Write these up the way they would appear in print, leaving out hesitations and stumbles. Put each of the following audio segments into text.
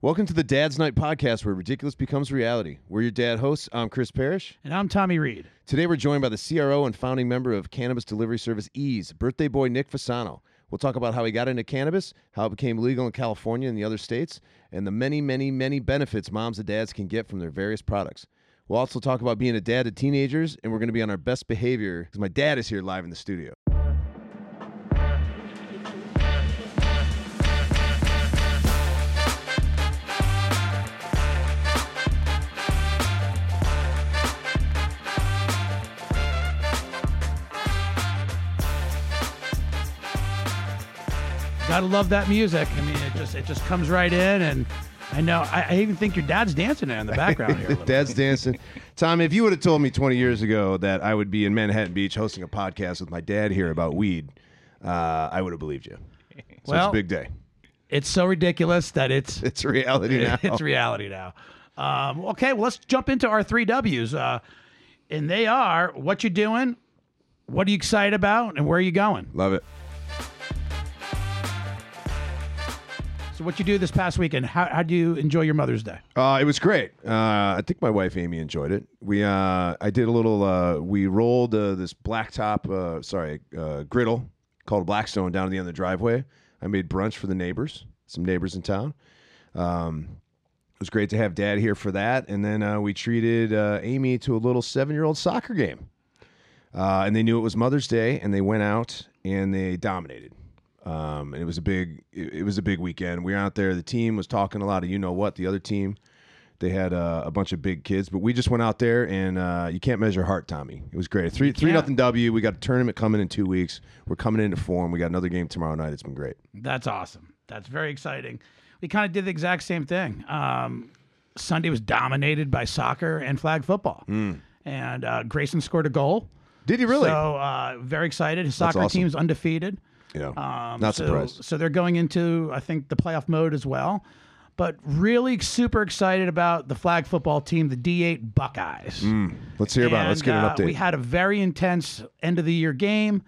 Welcome to the Dad's Night podcast, where ridiculous becomes reality. We're your dad hosts. I'm Chris Parrish. And I'm Tommy Reed. Today we're joined by the CRO and founding member of cannabis delivery service Ease, birthday boy Nick Fasano. We'll talk about how he got into cannabis, how it became legal in California and the other states, and the many, many, many benefits moms and dads can get from their various products. We'll also talk about being a dad to teenagers, and we're going to be on our best behavior because my dad is here live in the studio. Gotta love that music. I mean, it just comes right in, and I know I even think your dad's dancing there in the background here. Dad's dancing. Tom, if you would have told me 20 years ago that I would be in Manhattan Beach hosting a podcast with my dad here about weed, I would have believed you. So it's a big day. It's so ridiculous that it's reality now. It's reality now. Okay, well, let's jump into our 3 W's, and they are: what you doing, what are you excited about, and where are you going? Love it. So what you do this past weekend? How do you enjoy your Mother's Day? It was great. I think my wife Amy enjoyed it. I did a little. We rolled this blacktop, griddle called Blackstone down to the end of the driveway. I made brunch for the neighbors, some neighbors in town. It was great to have Dad here for that, and then we treated Amy to a little 7-year-old soccer game. And they knew it was Mother's Day, and they went out and they dominated. And it was a big weekend. We were out there. The team was talking a lot of the other team. They had a bunch of big kids, but we just went out there, and you can't measure heart, Tommy. It was great. 3-0 W. We got a tournament coming in 2 weeks. We're coming into form. We got another game tomorrow night. It's been great. That's awesome. That's very exciting. We kind of did the exact same thing. Sunday was dominated by soccer and flag football, and Grayson scored a goal. Did he really? So very excited. His soccer team's undefeated. Yeah, not surprised. So they're going into, I think, the playoff mode as well. But really super excited about the flag football team, the D8 Buckeyes. Let's hear about it. Let's get an update. We had a very intense end-of-the-year game.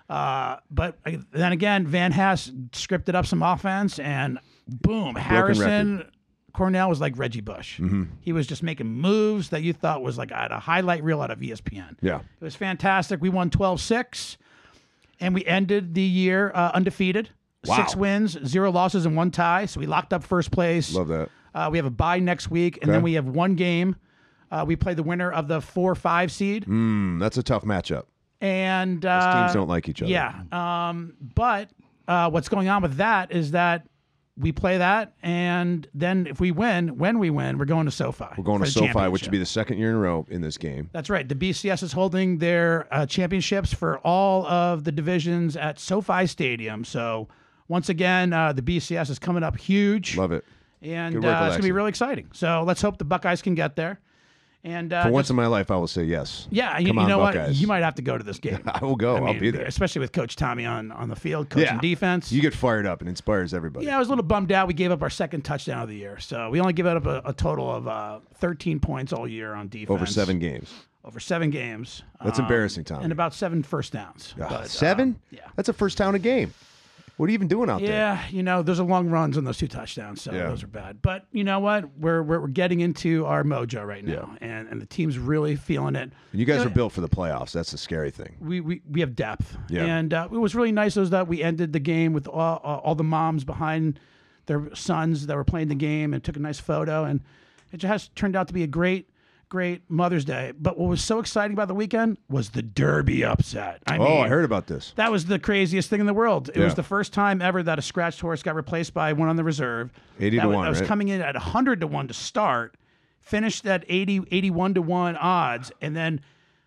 But then again, Van Haas scripted up some offense, and boom, Harrison Cornell was like Reggie Bush. He was just making moves that you thought was like a highlight reel out of ESPN. Yeah. It was fantastic. We won 12-6. And we ended the year undefeated. Wow. 6 wins, 0 losses, and 1 tie. So we locked up first place. Love that. We have a bye next week, and then we have 1 game. We play the winner of the 4-5 seed. That's a tough matchup. And those teams don't like each other. Yeah. But what's going on with that is that we play that, and then if we win, when we win, we're going to SoFi. We're going to SoFi, which would be the 2nd year in a row in this game. That's right. The BCS is holding their championships for all of the divisions at SoFi Stadium. So once again, the BCS is coming up huge. Love it. And it's going to be really exciting. So let's hope the Buckeyes can get there. And for once in my life, I will say yes. Yeah, you know Buckeyes. What? You might have to go to this game. I will go. I'll be there. Especially with Coach Tommy on the field, coaching defense. You get fired up and inspires everybody. Yeah, I was a little bummed out. We gave up our 2nd touchdown of the year. So we only gave up a total of 13 points all year on defense. Over 7 games. Over 7 games. That's embarrassing, Tommy. And about 7 first downs. 7? Yeah. That's a first down a game. What are you even doing out there? Yeah, there's a long runs on those 2 touchdowns, so those are bad. But you know what? We're getting into our mojo right now, and the team's really feeling it. And you guys are built for the playoffs. That's the scary thing. We have depth, and it was really nice that we ended the game with all the moms behind their sons that were playing the game and took a nice photo, and it just has turned out to be a great Mother's Day. But what was so exciting about the weekend was the Derby upset. I heard about this. That was the craziest thing in the world. It was the first time ever that a scratched horse got replaced by one on the reserve. 80 to 1, That was coming in at 100 to 1 to start, finished at 81 to 1 odds, and then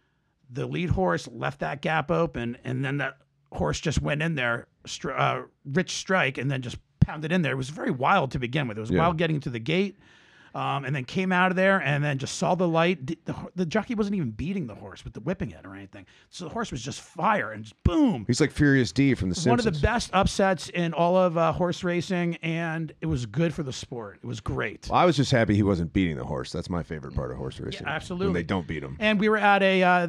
the lead horse left that gap open, and then that horse just went in there, Rich Strike, and then just pounded in there. It was very wild to begin with. It was wild getting to the gate. And then came out of there and then just saw the light. The jockey wasn't even beating the horse with the whipping it or anything. So the horse was just fire and just boom. He's like Furious D from The Simpsons. One of the best upsets in all of horse racing, and it was good for the sport. It was great. Well, I was just happy he wasn't beating the horse. That's my favorite part of horse racing. Yeah, absolutely. When they don't beat him. And we were at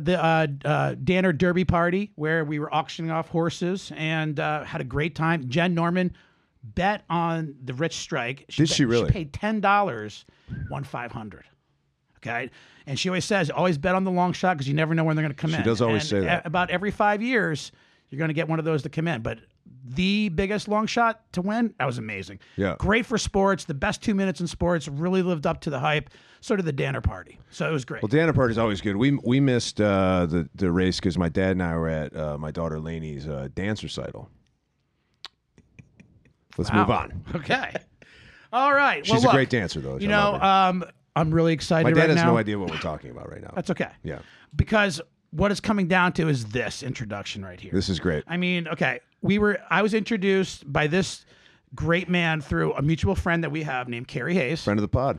the Danner Derby party where we were auctioning off horses and had a great time. Jen Norman bet on the Rich strike. Did she really? She paid $10, won $500. Okay, and she always says, always bet on the long shot because you never know when they're going to come in. She does always And say that. About every 5 years, you're going to get one of those to come in. But the biggest long shot to win, that was amazing. Yeah. Great for sports. The best 2 minutes in sports, really lived up to the hype. So did the Danner Party. So it was great. Well, Danner Party's always good. We missed the race because my dad and I were at my daughter Lainey's dance recital. Let's move on. Okay. All right. She's well, a look, great dancer, though. You I love know, her. I'm really excited My dad right has now. no idea what we're talking about right now. That's okay. Yeah. Because what it's coming down to is this introduction right here. This is great. I mean, okay, I was introduced by this great man through a mutual friend that we have named Carrie Hayes, Friend of the pod.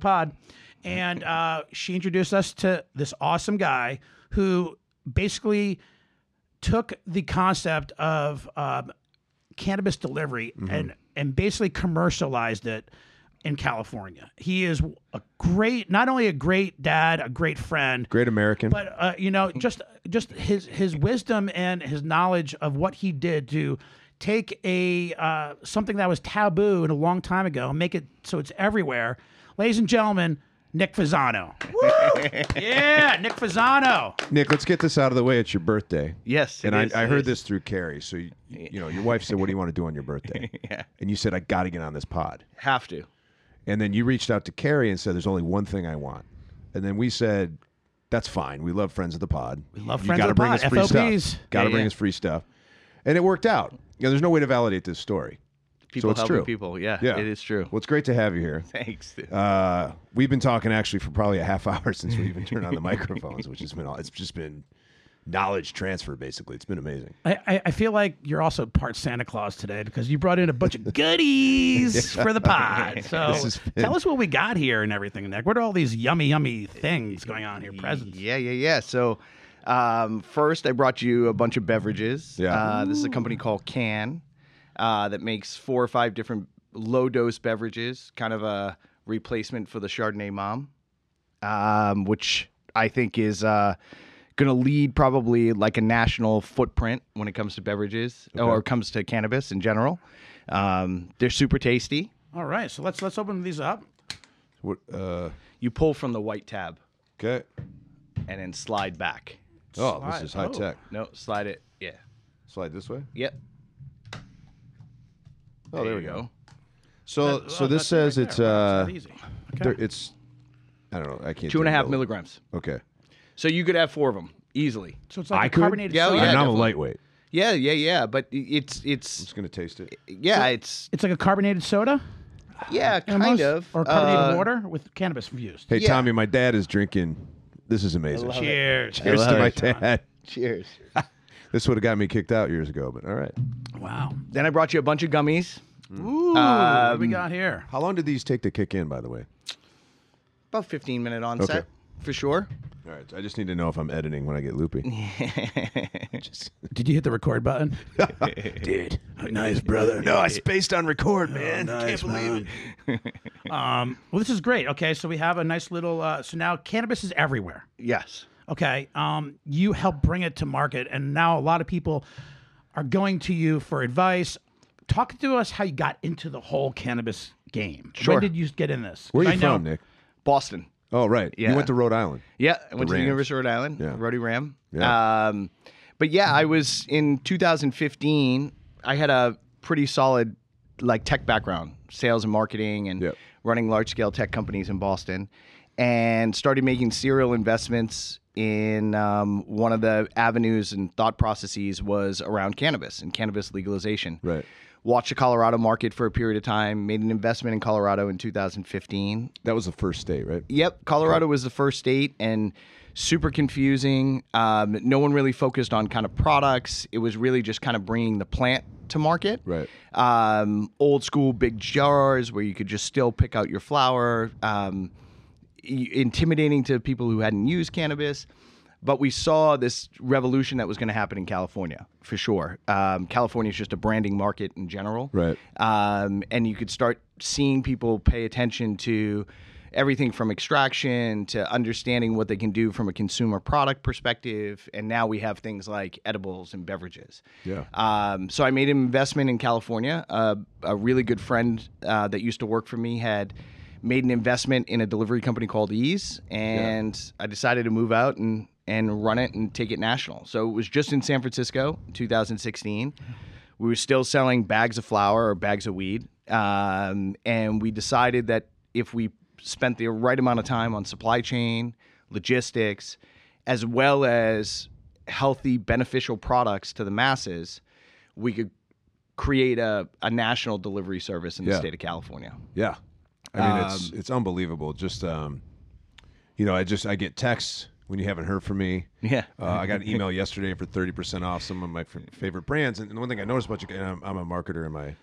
and she introduced us to this awesome guy who basically took the concept of cannabis delivery and basically commercialized it in California. He is not only a great dad, a great friend, Great American. but just his wisdom and his knowledge of what he did to take a something that was taboo and a long time ago and make it so it's everywhere. Ladies and gentlemen, Nick Fasano. Yeah, Nick Fasano. Nick, let's get this out of the way. It's your birthday. Yes, And it is, I it heard is. this through Carrie. So, your wife said, what do you want to do on your birthday? Yeah. And you said, I got to get on this pod. Have to. And then you reached out to Carrie and said, there's only one thing I want. And then we said, that's fine. We love Friends of the Pod. We love you Friends gotta of the bring Pod, us free FOPs. stuff. Got to Yeah, bring yeah. us free stuff. And it worked out. There's no way to validate this story. People it's helping true. people. Yeah, Yeah. it is true. Well, it's great to have you here. Thanks. We've been talking actually for probably a half hour since we even turned on the microphones, which has been it's just been knowledge transfer basically. It's been amazing. I feel like you're also part Santa Claus today because you brought in a bunch of goodies for the pod. So This has been- tell us what we got here and everything, Nick. What are all these yummy things going on here? Presents. Yeah. So first, I brought you a bunch of beverages. Yeah. This is a company called Can that makes 4 or 5 different low-dose beverages, kind of a replacement for the Chardonnay Mom, which I think is going to lead probably like a national footprint when it comes to beverages or comes to cannabis in general. They're super tasty. All right, so let's open these up. What You pull from the white tab okay. and then slide back. Oh, Slide- this is high tech. No, slide it. Yeah. Slide this way. Yep. Oh, there we you go. So this that's says right it's there. Wow, it's that easy. Okay. it's I don't know. I can't 2.5 take milligrams. Okay. So you could have 4 of them easily. So it's like I a could? carbonated Yeah, soda. yeah. I'm definitely. lightweight. Yeah. But it's Just gonna taste it. it's It's like a carbonated soda, kind almost, of or carbonated water with cannabis infused. Hey Yeah. Tommy, my dad is drinking. This is amazing. love it. Cheers. Cheers to love my it. dad. Cheers. This would have got me kicked out years ago, but all right. Wow. Then I brought you a bunch of gummies. Ooh, what do we got here? How long did these take to kick in, by the way? About 15-minute onset for sure. All right. I just need to know if I'm editing when I get loopy. Did you hit the record button? Dude, nice, brother. No, I spaced on record, man. Nice, Can't believe it. Well, this is great. Okay, so we have a nice little. So now cannabis is everywhere. Yes. Okay, you help bring it to market, and now a lot of people are going to you for advice. Talk to us how you got into the whole cannabis game. Sure. When did you get in this? Where are 'Cause you I know- from, Nick? Boston. Oh, right. Yeah. You went to Rhode Island. Yeah, I went to the Rams. University of Rhode Island, Yeah. Rhody Ram. Yeah. But yeah, I was in 2015. I had a pretty solid like tech background, sales and marketing, and Yep. running large scale tech companies in Boston, and started making serial investments in one of the avenues and thought processes was around cannabis and cannabis legalization. Right. Watched the Colorado market for a period of time, made an investment in Colorado in 2015. That was the first state, right? Yep, Colorado was the first state and super confusing. No one really focused on kind of products. It was really just kind of bringing the plant to market. Right. Old school big jars where you could just still pick out your flower. Intimidating to people who hadn't used cannabis. But we saw this revolution that was going to happen in California, for sure. California is just a branding market in general. Right. And you could start seeing people pay attention to everything from extraction to understanding what they can do from a consumer product perspective. And now we have things like edibles and beverages. Yeah. So I made an investment in California. A really good friend that used to work for me had made an investment in a delivery company called Ease, and I decided to move out and run it and take it national. So it was just in San Francisco, 2016. We were still selling bags of flour or bags of weed, and we decided that if we spent the right amount of time on supply chain, logistics, as well as healthy, beneficial products to the masses, we could create a national delivery service in the state of California. Yeah. I mean, it's unbelievable. Just, I get texts when you haven't heard from me. Yeah. I got an email yesterday for 30% off some of my favorite brands. And the one thing I noticed about you, and I'm a marketer in my,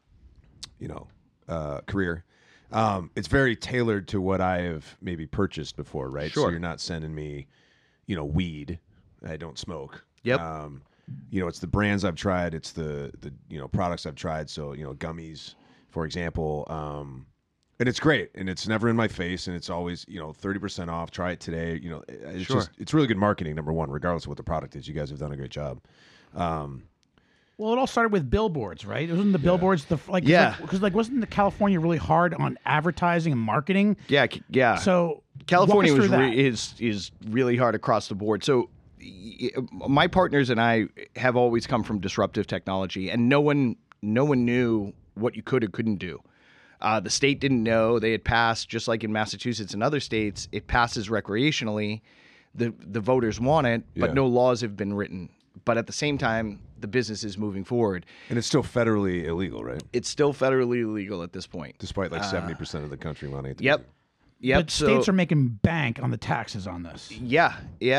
career. It's very tailored to what I have maybe purchased before, right? Sure. So you're not sending me, weed. I don't smoke. Yep. It's the brands I've tried. It's the products I've tried. So, gummies, for example. And it's great, and it's never in my face, and it's always 30% off. Try it today. It's Sure. it's really good marketing. Number one, regardless of what the product is, you guys have done a great job. Well, it all started with billboards, right? Wasn't the billboards Yeah. Because wasn't the California really hard on advertising and marketing? Yeah. So California walk us was through that. is really hard across the board. So my partners and I have always come from disruptive technology, and no one knew what you could or couldn't do. The state didn't know. They had passed, just like in Massachusetts and other states, it passes recreationally. The voters want it, but Yeah. no laws have been written. But at the same time, the business is moving forward. And it's still federally illegal, right? It's still federally illegal at this point. Despite 70% of the country wanting it to Yep. be. But states are making bank on the taxes on this. Yeah.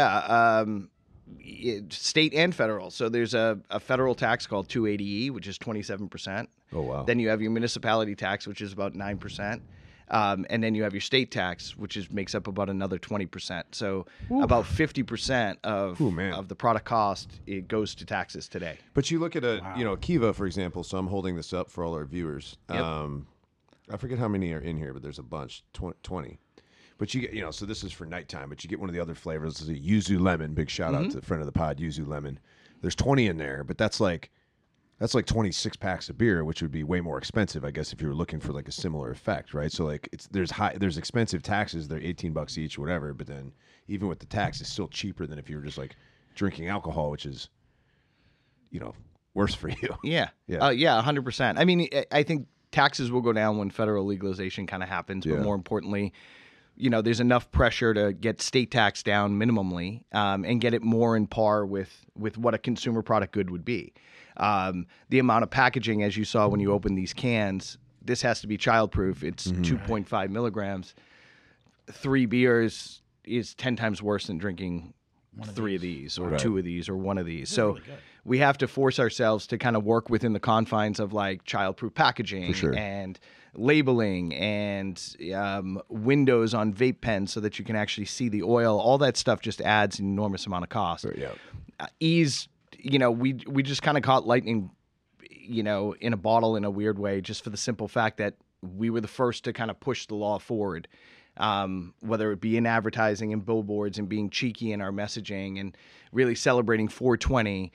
State and federal. So there's a federal tax called 280E, which is 27%. Oh, wow. Then you have your municipality tax, which is about 9%. And then you have your state tax, which makes up about another 20%. So about 50% of the product cost, it goes to taxes today. But you look at Kiva, for example. So I'm holding this up for all our viewers. Yep. I forget how many are in here, but there's a bunch, 20. But you get, so this is for nighttime, but you get one of the other flavors. This is a yuzu lemon. Big shout out to the friend of the pod, yuzu lemon. There's 20 in there, but that's like 26 packs of beer, which would be way more expensive, I guess, if you were looking for like a similar effect, right? So like there's expensive taxes. They're $18 each, or whatever. But then even with the tax, it's still cheaper than if you were just like drinking alcohol, which is, worse for you. Yeah. 100%. I mean, I think taxes will go down when federal legalization kind of happens, but more importantly, there's enough pressure to get state tax down minimally and get it more in par with what a consumer product good would be. The amount of packaging, as you saw when you opened these cans, this has to be childproof. It's 2.5 milligrams. 3 beers is 10 times worse than drinking 3 of these or 2 of these or 1 of these. So we have to force ourselves to kind of work within the confines of like childproof packaging and labeling and windows on vape pens so that you can actually see the oil. All that stuff just adds an enormous amount of cost. Ease, we just kind of caught lightning, in a bottle in a weird way, just for the simple fact that we were the first to kind of push the law forward, whether it be in advertising and billboards and being cheeky in our messaging and really celebrating 420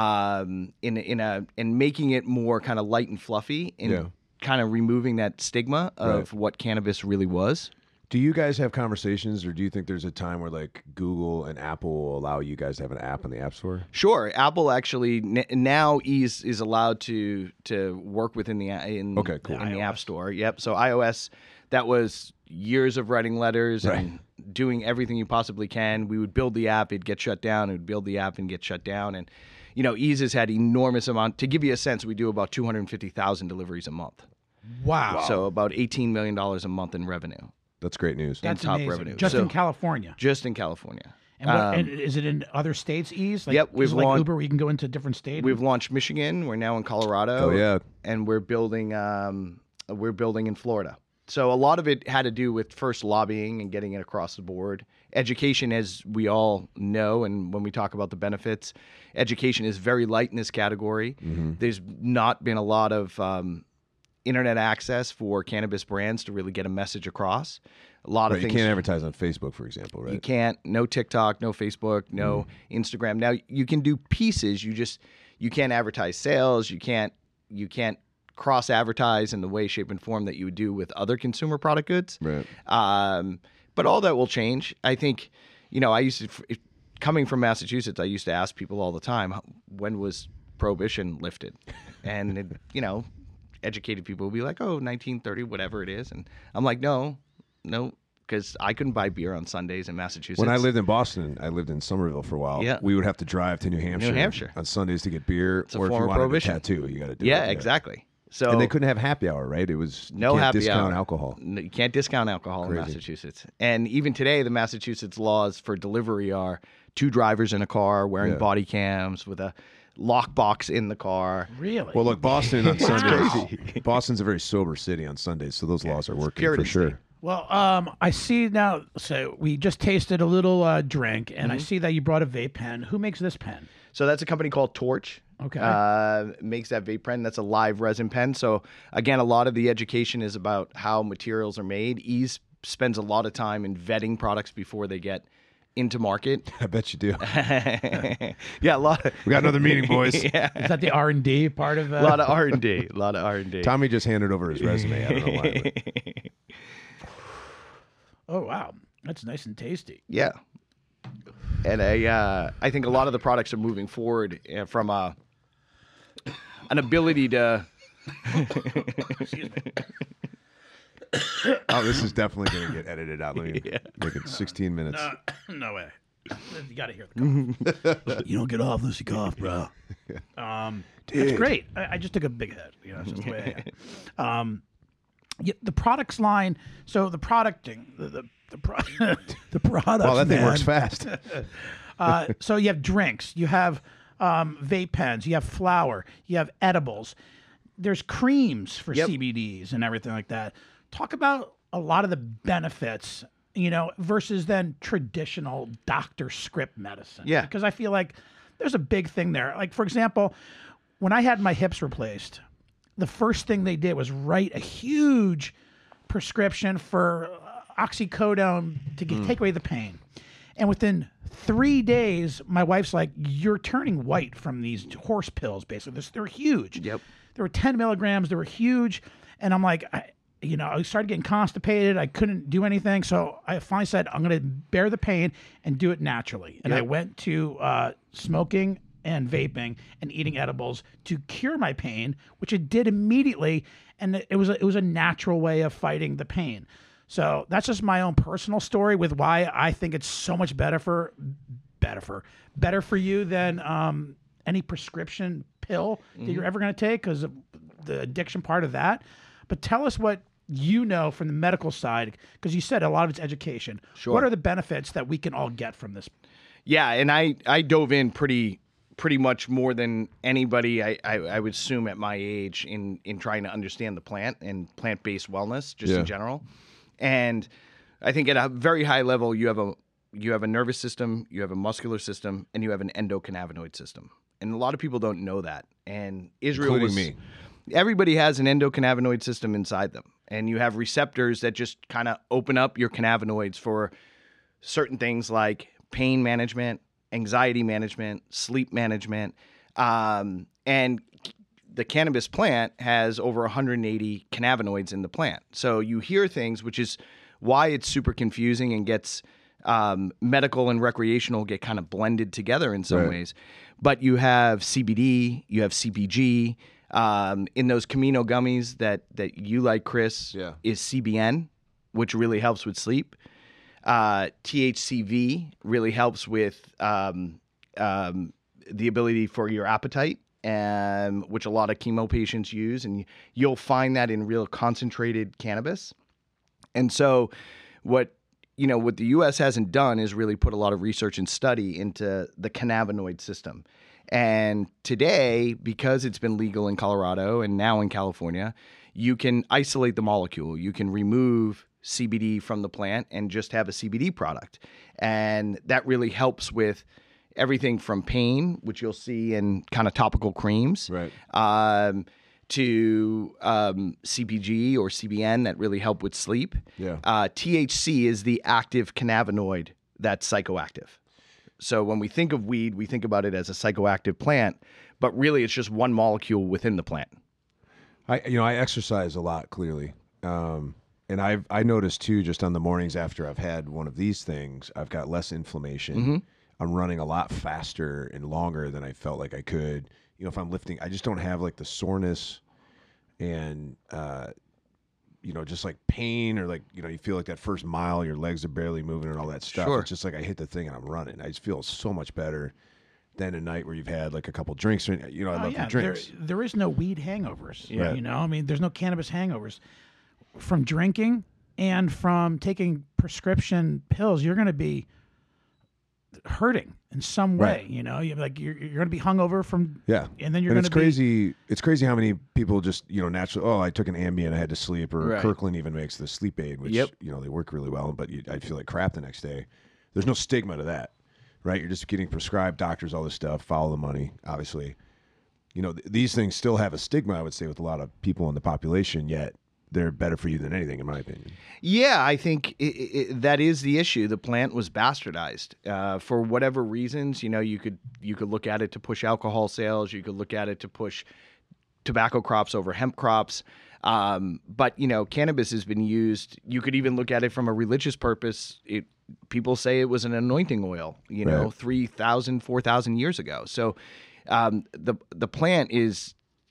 and making it more kind of light and fluffy and kind of removing that stigma of what cannabis really was. Do you guys have conversations, or do you think there's a time where like Google and Apple will allow you guys to have an app in the App Store? Sure, Apple actually now is allowed to work within the in the App Store. Yep. So iOS, that was years of writing letters and doing everything you possibly can. We would build the app, it'd get shut down. We'd build the app and get shut down. And Ease has had enormous amount. To give you a sense, we do about 250,000 deliveries a month. Wow. So about $18 million a month in revenue. That's great news. That's top amazing. revenue. Just So- in California. Just in California. And is it in other states, Ease? Yep, Is it like launched- Uber where you can go into different states? We've launched Michigan. We're now in Colorado. Oh, yeah. And we're building in Florida. So a lot of it had to do with first lobbying and getting it across the board. Education, as we all know, and when we talk about the benefits, education is very light in this category. There's not been a lot of internet access for cannabis brands to really get a message across. A lot of You things can't advertise on Facebook, for example, right? you can't. No TikTok, no Facebook, no Instagram. Now you can do pieces. You can't advertise sales. You can't cross advertise in the way, shape, and form that you would do with other consumer product goods. Right. But all that will change. I think, I used to, coming from Massachusetts, I used to ask people all the time, when was prohibition lifted? And, educated people would be like, 1930, whatever it is. And I'm like, no, because I couldn't buy beer on Sundays in Massachusetts. When I lived in Boston, I lived in Somerville for a while. Yeah. We would have to drive to New Hampshire on Sundays to get beer. It's a or if form you of wanted prohibition. a tattoo, you got to do Yeah, it. exactly. So And they couldn't have happy hour, right? It was no you can't happy discount hour. alcohol. No, you can't discount alcohol in Crazy. Massachusetts. And even today, the Massachusetts laws for delivery are 2 drivers in a car wearing body cams with a lockbox in the car. Really? Well, look, Boston on Sundays. Boston's a very sober city on Sundays, so those laws are working for Puritan sure. state. Well, I see now. So we just tasted a little drink, and I see that you brought a vape pen. Who makes this pen? So that's a company called Torch. Okay. Makes that vape pen. That's a live resin pen. So again, a lot of the education is about how materials are made. Ease spends a lot of time in vetting products before they get into market. I bet you do. Yeah, a lot. We got another meeting, boys. Yeah, Is that the R&D part of? a lot of R&D. A lot of R&D. Tommy just handed over his resume. I don't know why. But Oh wow, that's nice and tasty. Yeah. And I think a lot of the products are moving forward from an ability to. Oh, this is definitely going to get edited out. Let me make it 16 minutes. No way. You got to hear the cough. You don't get off unless you cough, bro. It's great. I just took a big hit. It's just the way I am. The products line. So the producting, the products. Wow, that thing man. works fast. So you have drinks, you have vape pens, you have flour, you have edibles. There's creams for CBDs and everything like that. Talk about a lot of the benefits, versus then traditional doctor script medicine. Yeah. Because I feel like there's a big thing there. Like, for example, when I had my hips replaced, the first thing they did was write a huge prescription for oxycodone to take away the pain. And within 3 days, my wife's like, you're turning white from these horse pills, basically. They're huge. Yep. They were 10 milligrams. They were huge. And I'm like, I started getting constipated. I couldn't do anything. So I finally said, I'm going to bear the pain and do it naturally. And I went to smoking and vaping and eating edibles to cure my pain, which it did immediately. And it was a natural way of fighting the pain. So that's just my own personal story with why I think it's so much better for you than any prescription pill that you're ever going to take because of the addiction part of that. But tell us what you know from the medical side, because you said a lot of it's education. Sure. What are the benefits that we can all get from this? Yeah, and I dove in pretty much more than anybody I would assume at my age in trying to understand the plant and plant-based wellness just in general. And I think at a very high level you have a nervous system, you have a muscular system, and you have an endocannabinoid system. And a lot of people don't know that. And Israel Including me. Everybody has an endocannabinoid system inside them. And you have receptors that just kind of open up your cannabinoids for certain things like pain management, anxiety management, sleep management. And the cannabis plant has over 180 cannabinoids in the plant. So you hear things, which is why it's super confusing and gets medical and recreational get kind of blended together in some ways. But you have CBD, you have CBG. In those Camino gummies that you like, Chris, is CBN, which really helps with sleep. THCV really helps with the ability for your appetite, which a lot of chemo patients use. And you'll find that in real concentrated cannabis. And so what the U.S. hasn't done is really put a lot of research and study into the cannabinoid system. And today, because it's been legal in Colorado and now in California, you can isolate the molecule. You can remove CBD from the plant and just have a CBD product. And that really helps with everything from pain, which you'll see in kind of topical creams, to CPG or CBN that really help with sleep. Yeah. THC is the active cannabinoid that's psychoactive. So when we think of weed, we think about it as a psychoactive plant, but really it's just one molecule within the plant. I exercise a lot, clearly. And I noticed too, just on the mornings after I've had one of these things, I've got less inflammation. Mm-hmm. I'm running a lot faster and longer than I felt like I could. If I'm lifting, I just don't have like the soreness and, just like pain or like, you feel like that first mile, your legs are barely moving and all that stuff. Sure. It's just like I hit the thing and I'm running. I just feel so much better than a night where you've had like a couple drinks. I love the drinks. There is no weed hangovers. Right. There's no cannabis hangovers. From drinking and from taking prescription pills, you're going to be hurting in some way. Right. You're going to be hungover from. Yeah, and then you're going to be crazy. It's crazy how many people just naturally. Oh, I took an Ambien, I had to sleep. Or right. Kirkland even makes the sleep aid, which they work really well. But I feel like crap the next day. There's no stigma to that, right? You're just getting prescribed, doctors, all this stuff. Follow the money, obviously. These things still have a stigma, I would say, with a lot of people in the population. Yet they're better for you than anything, in my opinion. Yeah, I think that is the issue. The plant was bastardized for whatever reasons. You could look at it to push alcohol sales. You could look at it to push tobacco crops over hemp crops. But cannabis has been used. You could even look at it from a religious purpose. People say it was an anointing oil. Right. 3,000, 4,000 years ago. So the plant is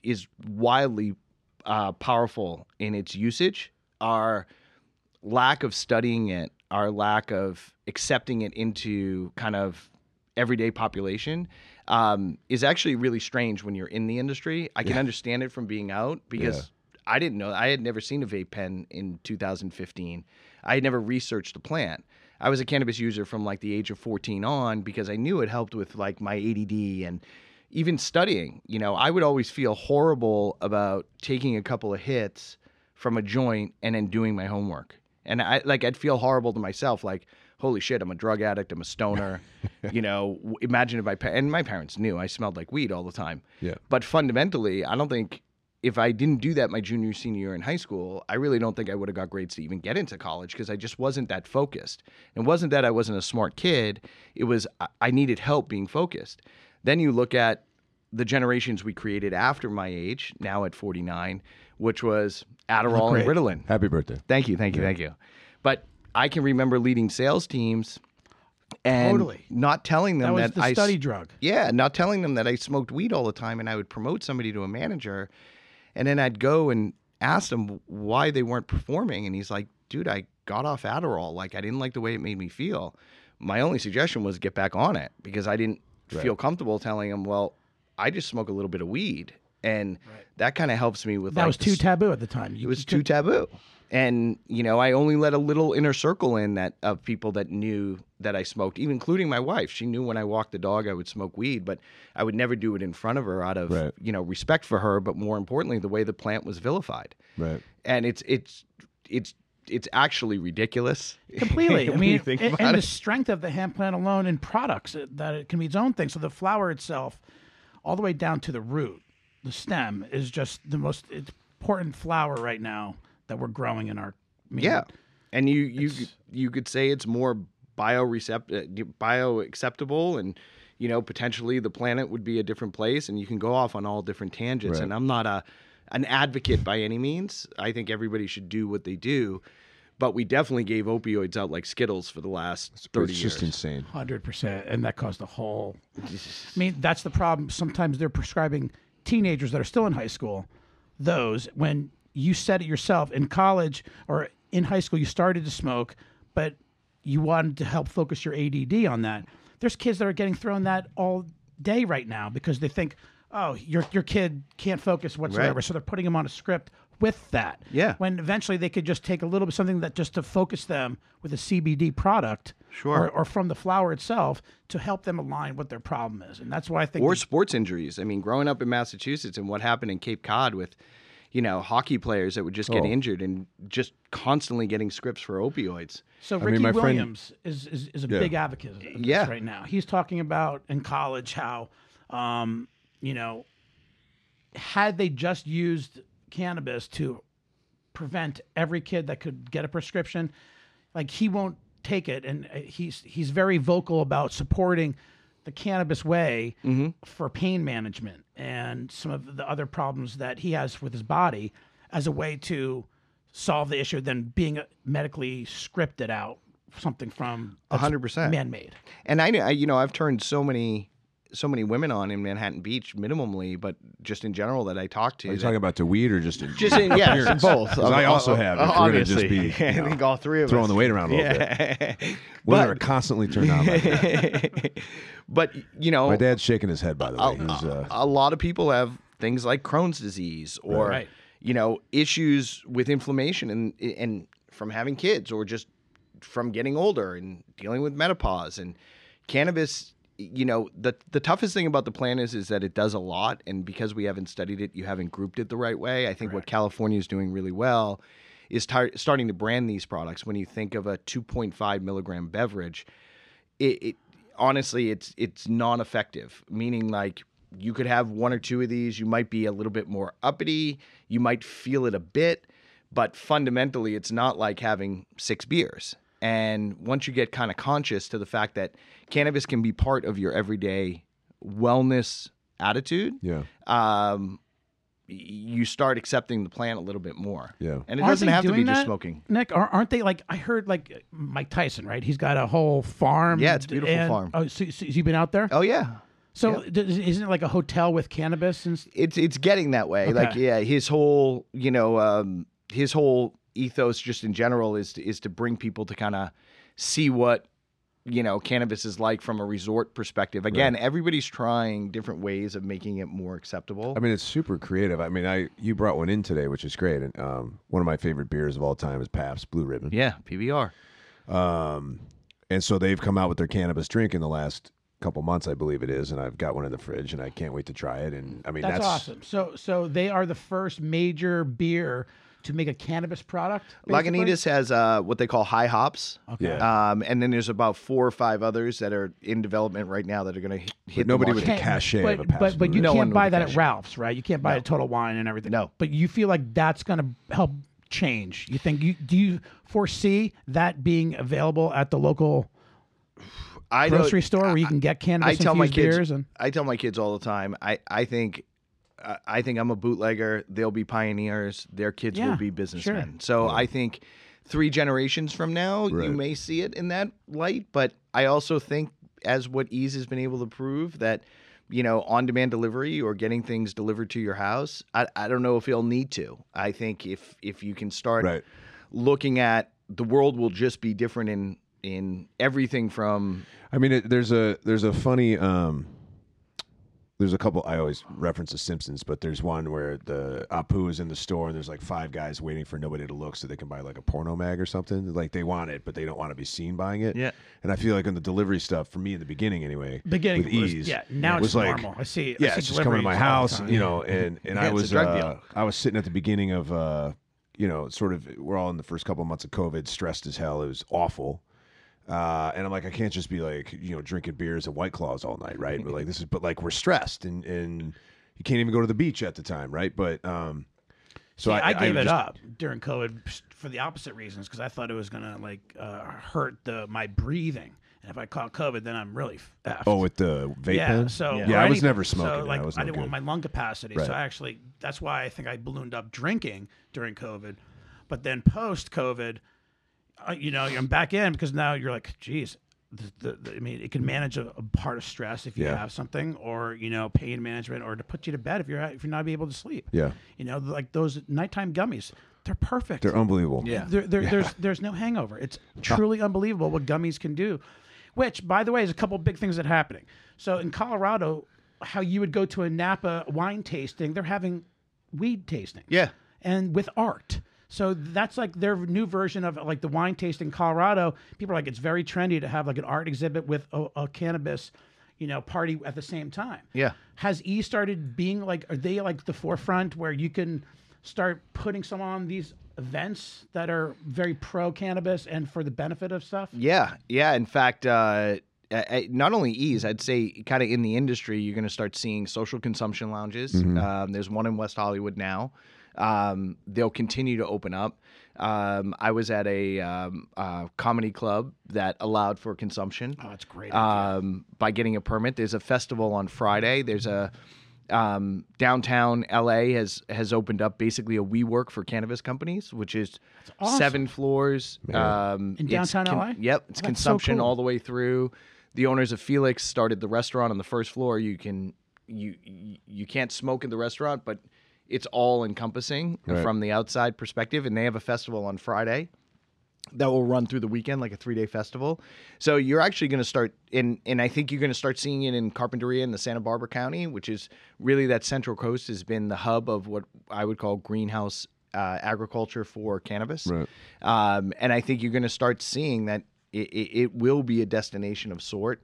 wildly powerful in its usage. Our lack of studying it, our lack of accepting it into kind of everyday population is actually really strange when you're in the industry. I can understand it from being out because I didn't know. I had never seen a vape pen in 2015. I had never researched the plant. I was a cannabis user from like the age of 14 on because I knew it helped with like my ADD and even studying. I would always feel horrible about taking a couple of hits from a joint and then doing my homework. And I'd feel horrible to myself, like, holy shit, I'm a drug addict, I'm a stoner. Imagine if my parents knew I smelled like weed all the time. Yeah. But fundamentally, I don't think if I didn't do that my junior, senior year in high school, I really don't think I would have got grades to even get into college because I just wasn't that focused. It wasn't that I wasn't a smart kid. It was I needed help being focused. Then you look at the generations we created after my age, now at 49, which was Adderall and Ritalin. Happy birthday. Thank you. But I can remember leading sales teams and not telling them that was the study drug. Yeah, not telling them that I smoked weed all the time, and I would promote somebody to a manager, and then I'd go and ask them why they weren't performing, and he's like, dude, I got off Adderall. Like, I didn't like the way it made me feel. My only suggestion was get back on it because I didn't feel comfortable telling him, well, I just smoke a little bit of weed. And that kind of helps me with that was too taboo at the time. It was too taboo. And, I only let a little inner circle in that of people that knew that I smoked, even including my wife. She knew when I walked the dog, I would smoke weed, but I would never do it in front of her out of, respect for her. But more importantly, the way the plant was vilified. Right. And it's actually ridiculous. Completely. I mean, and the strength of the hemp plant alone in products, that it can be its own thing. So the flower itself, all the way down to the root, the stem, is just the most important flower right now that we're growing in our meat. Yeah. And you could say it's more bioacceptable and, potentially the planet would be a different place and you can go off on all different tangents. Right. And I'm not an advocate by any means. I think everybody should do what they do. But we definitely gave opioids out like Skittles for the last 30 years. It's just insane. 100%. And that caused a whole... I mean, that's the problem. Sometimes they're prescribing teenagers that are still in high school those when you said it yourself in college or in high school, you started to smoke, but you wanted to help focus your ADD on that. There's kids that are getting thrown that all day right now because they think, oh, your kid can't focus whatsoever. Right. So they're putting him on a script with that. Yeah. When eventually they could just take a little bit something that just to focus them with a CBD product. Sure. Or from the flower itself to help them align what their problem is. And that's why I think... Or sports injuries. I mean, growing up in Massachusetts and what happened in Cape Cod with, hockey players that would just get injured and just constantly getting scripts for opioids. So Ricky Williams is a big advocate of this right now. He's talking about in college how, had they just used cannabis to prevent every kid that could get a prescription, like he won't take it, and he's very vocal about supporting the cannabis way for pain management and some of the other problems that he has with his body as a way to solve the issue than being medically scripted out something from 100% man-made. And I've turned so many women on in Manhattan Beach minimally, but just in general that I talk to. Are you talking about the weed or just in yes, in both? 'Cause I also have. If we're gonna just be, I think all three of throwing us the weight around a little bit. Women are constantly turned on by that. But My dad's shaking his head, by the way. He's, a lot of people have things like Crohn's disease or Right. issues with inflammation and from having kids or just from getting older and dealing with menopause. And cannabis, the toughest thing about the plant is that it does a lot, and because we haven't studied it, you haven't grouped it the right way. I think what California is doing really well is starting to brand these products. When you think of a 2.5 milligram beverage, it honestly it's non-effective, meaning like you could have one or two of these, you might be a little bit more uppity, you might feel it a bit, but fundamentally it's not like having 6 beers. And once you get kind of conscious to the fact that cannabis can be part of your everyday wellness attitude, you start accepting the plant a little bit more. Yeah. And it Aren't doesn't they have to be doing just that, smoking. Nick, aren't they like, I heard like Mike Tyson, right? He's got a whole farm. Yeah, it's a beautiful farm. Oh, so you've been out there? Oh, yeah. So isn't it like a hotel with cannabis? And It's getting that way. Okay. Like, yeah, his whole, his whole ethos just in general is to bring people to kind of see what, cannabis is like from a resort perspective. Again, everybody's trying different ways of making it more acceptable. I mean, it's super creative. I mean, you brought one in today, which is great. And one of my favorite beers of all time is Pabst Blue Ribbon. Yeah, PBR. And so they've come out with their cannabis drink in the last couple months, I believe it is, and I've got one in the fridge, and I can't wait to try it. And I mean, that's awesome. So they are the first major beer to make a cannabis product. basically? Lagunitas has what they call high hops. Okay. Yeah. And then there's about 4 or 5 others that are in development right now that are going to hit nobody the with market. the cachet of a but Pabst Blue you Ribbon. No one can't with buy the that at cachet. Ralph's, right? You can't buy a Total Wine and everything. No. But you feel like that's going to help change. You think do you foresee that being available at the local grocery store where you can get cannabis infused beers? And I tell my kids all the time. I think I'm a bootlegger. They'll be pioneers. Their kids will be businessmen. sure. So I think 3 generations from now, you may see it in that light. But I also think, as what Ease has been able to prove, that on-demand delivery or getting things delivered to your house, I don't know if you'll need to. I think if you can start looking at the world will just be different in everything from. I mean, there's a funny. There's a couple. I always reference The Simpsons, but there's one where the Apu is in the store and there's like 5 guys waiting for nobody to look so they can buy like a porno mag or something. Like they want it, but they don't want to be seen buying it. Yeah. And I feel like in the delivery stuff, for me in the beginning anyway, with was, Ease, now it it's was like, normal. I see. yeah, I see it's just coming to my deliveries all the house, time. and Yeah, I it's was a drug deal. I was sitting at the beginning of sort of we're all in the first couple of months of COVID, stressed as hell. It was awful. And I'm like, I can't just be like, drinking beers and White Claws all night, right? But like we're stressed and you can't even go to the beach at the time, right? But so I gave it just- up during COVID for the opposite reasons because I thought it was gonna hurt my breathing, and if I caught COVID, then I'm really effed. Oh, with the vape yeah. pen? So yeah, or I was anything. never smoking. So like I was I no didn't want good. my lung capacity, Right. so that's why I think I ballooned up drinking during COVID, but then post COVID. I'm back in because now you're like, geez, I mean, it can manage a part of stress if you have something, or pain management, or to put you to bed if you're not able to sleep. Yeah, Like those nighttime gummies, they're perfect. they're unbelievable. Yeah. There's no hangover. It's truly unbelievable what gummies can do. Which, by the way, is a couple big things that are happening. So in Colorado, how you would go to a Napa wine tasting, they're having weed tasting. Yeah. And with art. So that's like their new version of like the wine tasting in Colorado. People are like, it's very trendy to have like an art exhibit with a cannabis, party at the same time. Yeah. Has E started being like, are they like the forefront where you can start putting some on these events that are very pro cannabis and for the benefit of stuff? Yeah. In fact, not only ease, I'd say kind of in the industry, you're going to start seeing social consumption lounges. There's one in West Hollywood now. They'll continue to open up. I was at a comedy club that allowed for consumption. Oh, that's great. By getting a permit. There's a festival on Friday. There's a downtown LA has opened up basically a WeWork for cannabis companies, which is awesome. 7 floors. In downtown LA? Yep, it's That's consumption so cool. all the way through. The owners of Felix started the restaurant on the first floor. You can't smoke in the restaurant, but it's all encompassing from the outside perspective. And they have a festival on Friday that will run through the weekend, like a 3-day festival. So you're actually going to start and I think you're going to start seeing it in Carpinteria in the Santa Barbara County, which is really that Central Coast has been the hub of what I would call greenhouse agriculture for cannabis. Right. And I think you're going to start seeing that it will be a destination of sort.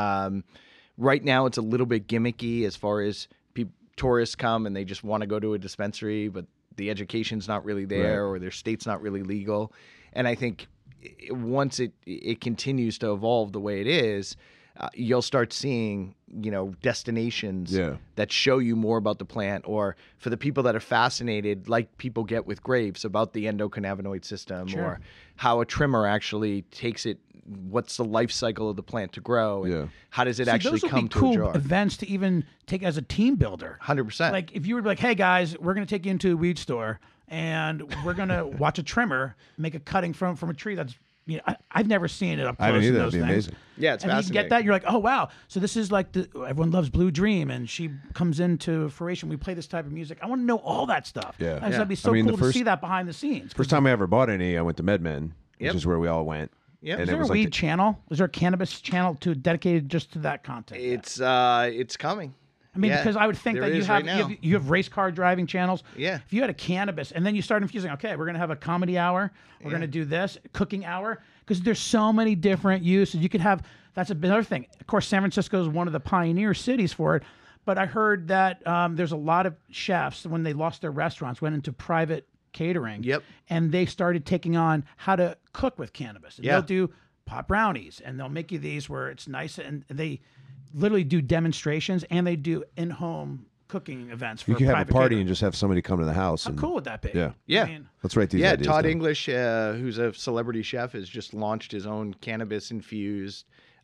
Right now, it's a little bit gimmicky as far as tourists come and they just want to go to a dispensary, but the education's not really there or their state's not really legal. And I think once it continues to evolve the way it is, you'll start seeing, destinations that show you more about the plant, or for the people that are fascinated, like people get with grapes, about the endocannabinoid system or how a trimmer actually takes it. What's the life cycle of the plant to grow? And how does it actually those come would be to cool a jar? events to even take as a team builder. 100%. Like if you were like, hey guys, we're going to take you into a weed store and we're going to watch a trimmer make a cutting from a tree that's, I've never seen it up close. I haven't in either. those That'd be things. amazing. Yeah, it's and then you fascinating. get that, you're like, oh wow, so this is like everyone loves Blue Dream, and she comes into fruition. We play this type of music. I want to know all that stuff. Yeah. That'd be so I mean, cool the to first- see that behind the scenes. First time I ever bought any, I went to MedMen, which Yep. is where we all went. Yep. And Is it there a was weed like channel? Is there a cannabis channel dedicated just to that content? It's coming. I mean, Yeah, because I would think there that you is have, right now. you have race car driving channels. Yeah. If you had a cannabis and then you start infusing, okay, we're going to have a comedy hour. We're going to do this cooking hour, because there's so many different uses. You could have, that's another thing. Of course, San Francisco is one of the pioneer cities for it. But I heard that there's a lot of chefs, when they lost their restaurants, went into private catering. Yep. And they started taking on how to cook with cannabis. And Yeah. they'll do pot brownies, and they'll make you these where it's nice, and they literally do demonstrations, and they do in-home cooking events for you could have a private party catering. and just have somebody come to the house. How And, cool would that be? Yeah. Yeah. I mean, Let's write these Yeah, ideas Todd down. English, who's a celebrity chef, has just launched his own cannabis-infused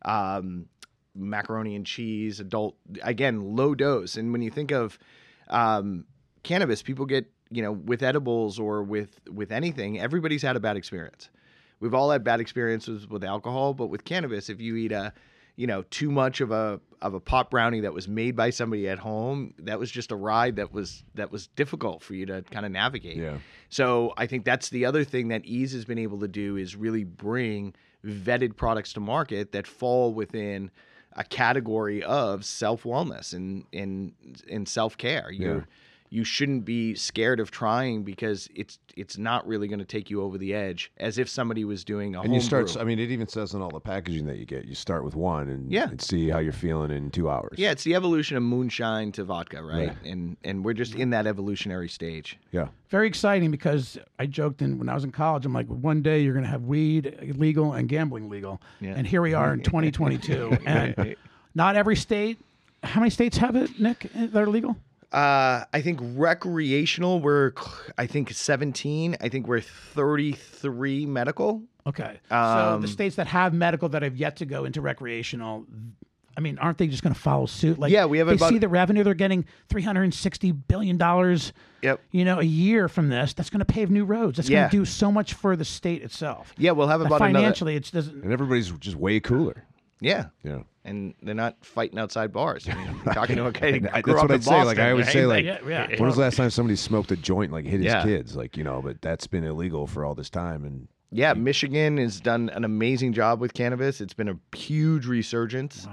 macaroni and cheese, low dose. And when you think of cannabis, people get, with edibles or with anything, everybody's had a bad experience. We've all had bad experiences with alcohol, but with cannabis, if you eat too much of a pot brownie that was made by somebody at home, that was just a ride that was difficult for you to kind of navigate. Yeah. So I think that's the other thing that Ease has been able to do, is really bring vetted products to market that fall within a category of self-wellness and self-care. You shouldn't be scared of trying, because it's not really going to take you over the edge, as if somebody was doing a And you home start, brew. I mean, it even says in all the packaging that you get, you start with one and, Yeah. and see how you're feeling in 2 hours. Yeah, it's the evolution of moonshine to vodka, right? Right. And we're just in that evolutionary stage. Yeah. very exciting, because I joked when I was in college, I'm like, one day you're going to have weed legal and gambling legal. Yeah. And here we are in 2022. And not every state, how many states have it, Nick, that are legal? I think recreational, I think 17. I think we're 33 medical. Okay. So the states that have medical that have yet to go into recreational, I mean, aren't they just going to follow suit? Like, Yeah, we have they about- see the revenue. They're getting $360 billion, Yep. a year from this. That's going to pave new roads. That's Yeah. going to do so much for the state itself. Yeah, we'll have That about another. financially, it doesn't. And everybody's just way cooler. Yeah. Yeah. And they're not fighting outside bars. I mean, I'm talking to a guy who That's grew up what in I'd say. Like, Boston, I always right? say, like, Yeah. when was the last time somebody smoked a joint, like hit his Yeah. kids? Like, but that's been illegal for all this time. And Yeah, Michigan has done an amazing job with cannabis. It's been a huge resurgence.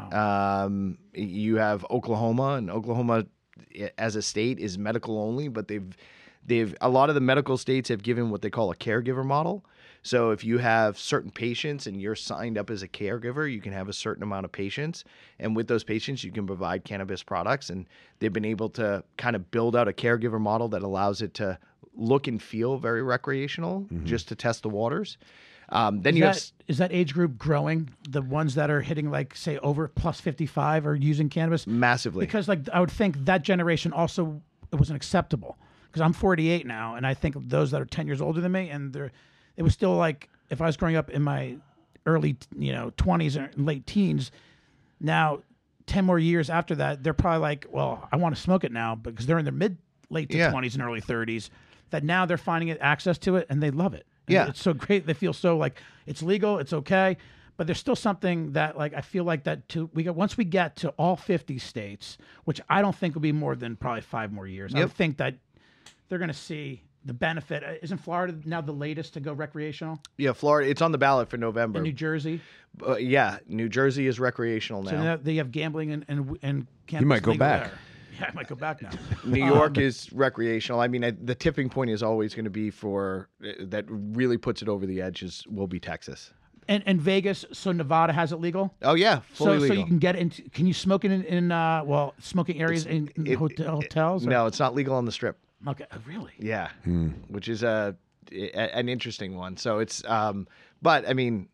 You have Oklahoma, and Oklahoma as a state is medical only, but they've a lot of the medical states have given what they call a caregiver model. So if you have certain patients and you're signed up as a caregiver, you can have a certain amount of patients, and with those patients, you can provide cannabis products. And they've been able to kind of build out a caregiver model that allows it to look and feel very recreational, just to test the waters. Then you have Is that age group growing? The ones that are hitting like say over plus 55 are using cannabis massively. because like I would think that generation also it wasn't acceptable because I'm 48 now and I think of those that are 10 years older than me and it was still like if I was growing up in my early 20s or late teens, now 10 more years after that they're probably like, well, I want to smoke it now because they're in their late to 20s and early 30s that now they're finding access to it and they love it. And Yeah. it's so great. They feel so like it's legal, it's okay, but there's still something that like I feel like that once we get to all 50 states, which I don't think will be more than probably 5 more years. I Yep. would think that they're going to see the benefit. Isn't Florida now the latest to go recreational? Yeah, Florida. It's on the ballot for November. And New Jersey. Yeah, New Jersey is recreational now. So now they have gambling and cannabis. He might go legal back. there. Yeah, I might go back now. New York is recreational. I mean, the tipping point is always going to be for that really puts it over the edge will be Texas. And Vegas, so Nevada has it legal. Oh yeah, fully So legal. you can get it into. Can you smoke it in smoking areas in hotels? Or? No, it's not legal on the Strip. Okay, really? Yeah, which is an interesting one. So it's, but I mean,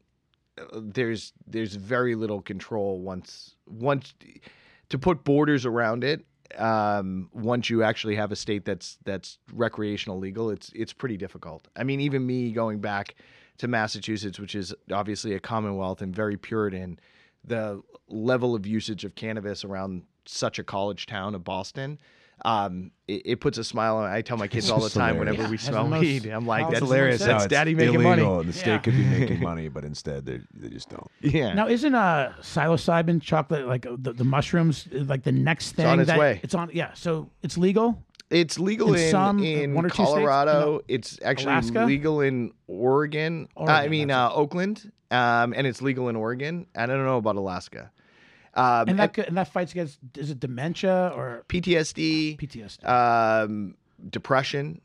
there's very little control once to put borders around it. Once you actually have a state that's recreational legal, it's pretty difficult. I mean, even me going back to Massachusetts, which is obviously a Commonwealth and very Puritan, the level of usage of cannabis around such a college town of Boston, it puts a smile on. I tell my kids all the time whenever we Has the smell most weed, I'm like, houses that's in Hilarious the how that's it's daddy making illegal money. and the state Yeah. could be making money, but instead they just don't. Yeah. Now, isn't psilocybin chocolate like the mushrooms like the next thing? on its way. It's on. Yeah. So it's legal. It's legal In some, in one or two states? Colorado. No. It's actually Alaska? legal in Oregon. Oakland. And it's legal in Oregon. And I don't know about Alaska. And that fights against is it dementia or PTSD, PTSD? depression.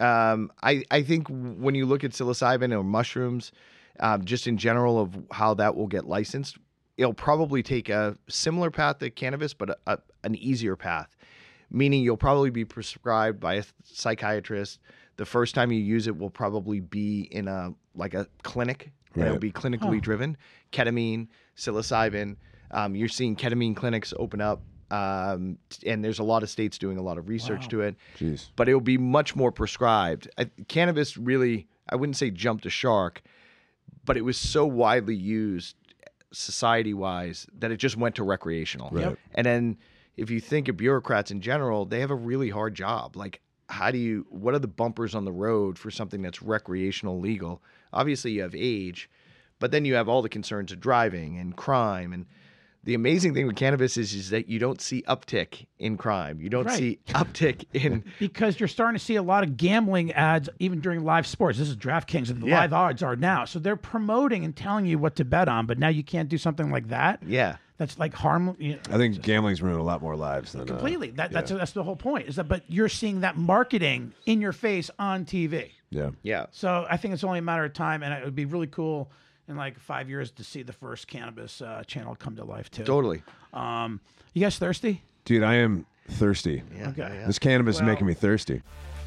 I think when you look at psilocybin or mushrooms, just in general of how that will get licensed, it'll probably take a similar path to cannabis, but an easier path. Meaning you'll probably be prescribed by a psychiatrist. The first time you use it will probably be in a clinic. And it'll be clinically driven. Ketamine, psilocybin. You're seeing ketamine clinics open up. And there's a lot of states doing a lot of research to it. Jeez. But it'll be much more prescribed. Cannabis really, I wouldn't say jumped a shark, but it was so widely used society-wise that it just went to recreational. Right. Yep. And then if you think of bureaucrats in general, they have a really hard job. Like, what are the bumpers on the road for something that's recreational legal? Obviously, you have age, but then you have all the concerns of driving and crime. And the amazing thing with cannabis is that you don't see uptick in crime. You don't see uptick in... Because you're starting to see a lot of gambling ads even during live sports. This is DraftKings and the live odds are now. So they're promoting and telling you what to bet on, but now you can't do something like that. Yeah. That's like harmless. I think gambling's ruined a lot more lives than Completely. That's the whole point. Is that, but you're seeing that marketing in your face on TV. Yeah. Yeah. So I think it's only a matter of time, and it would be really cool in like 5 years to see the first cannabis channel come to life too. Totally. You guys thirsty? Dude, I am thirsty. Yeah. Okay. Yeah. This cannabis is making me thirsty.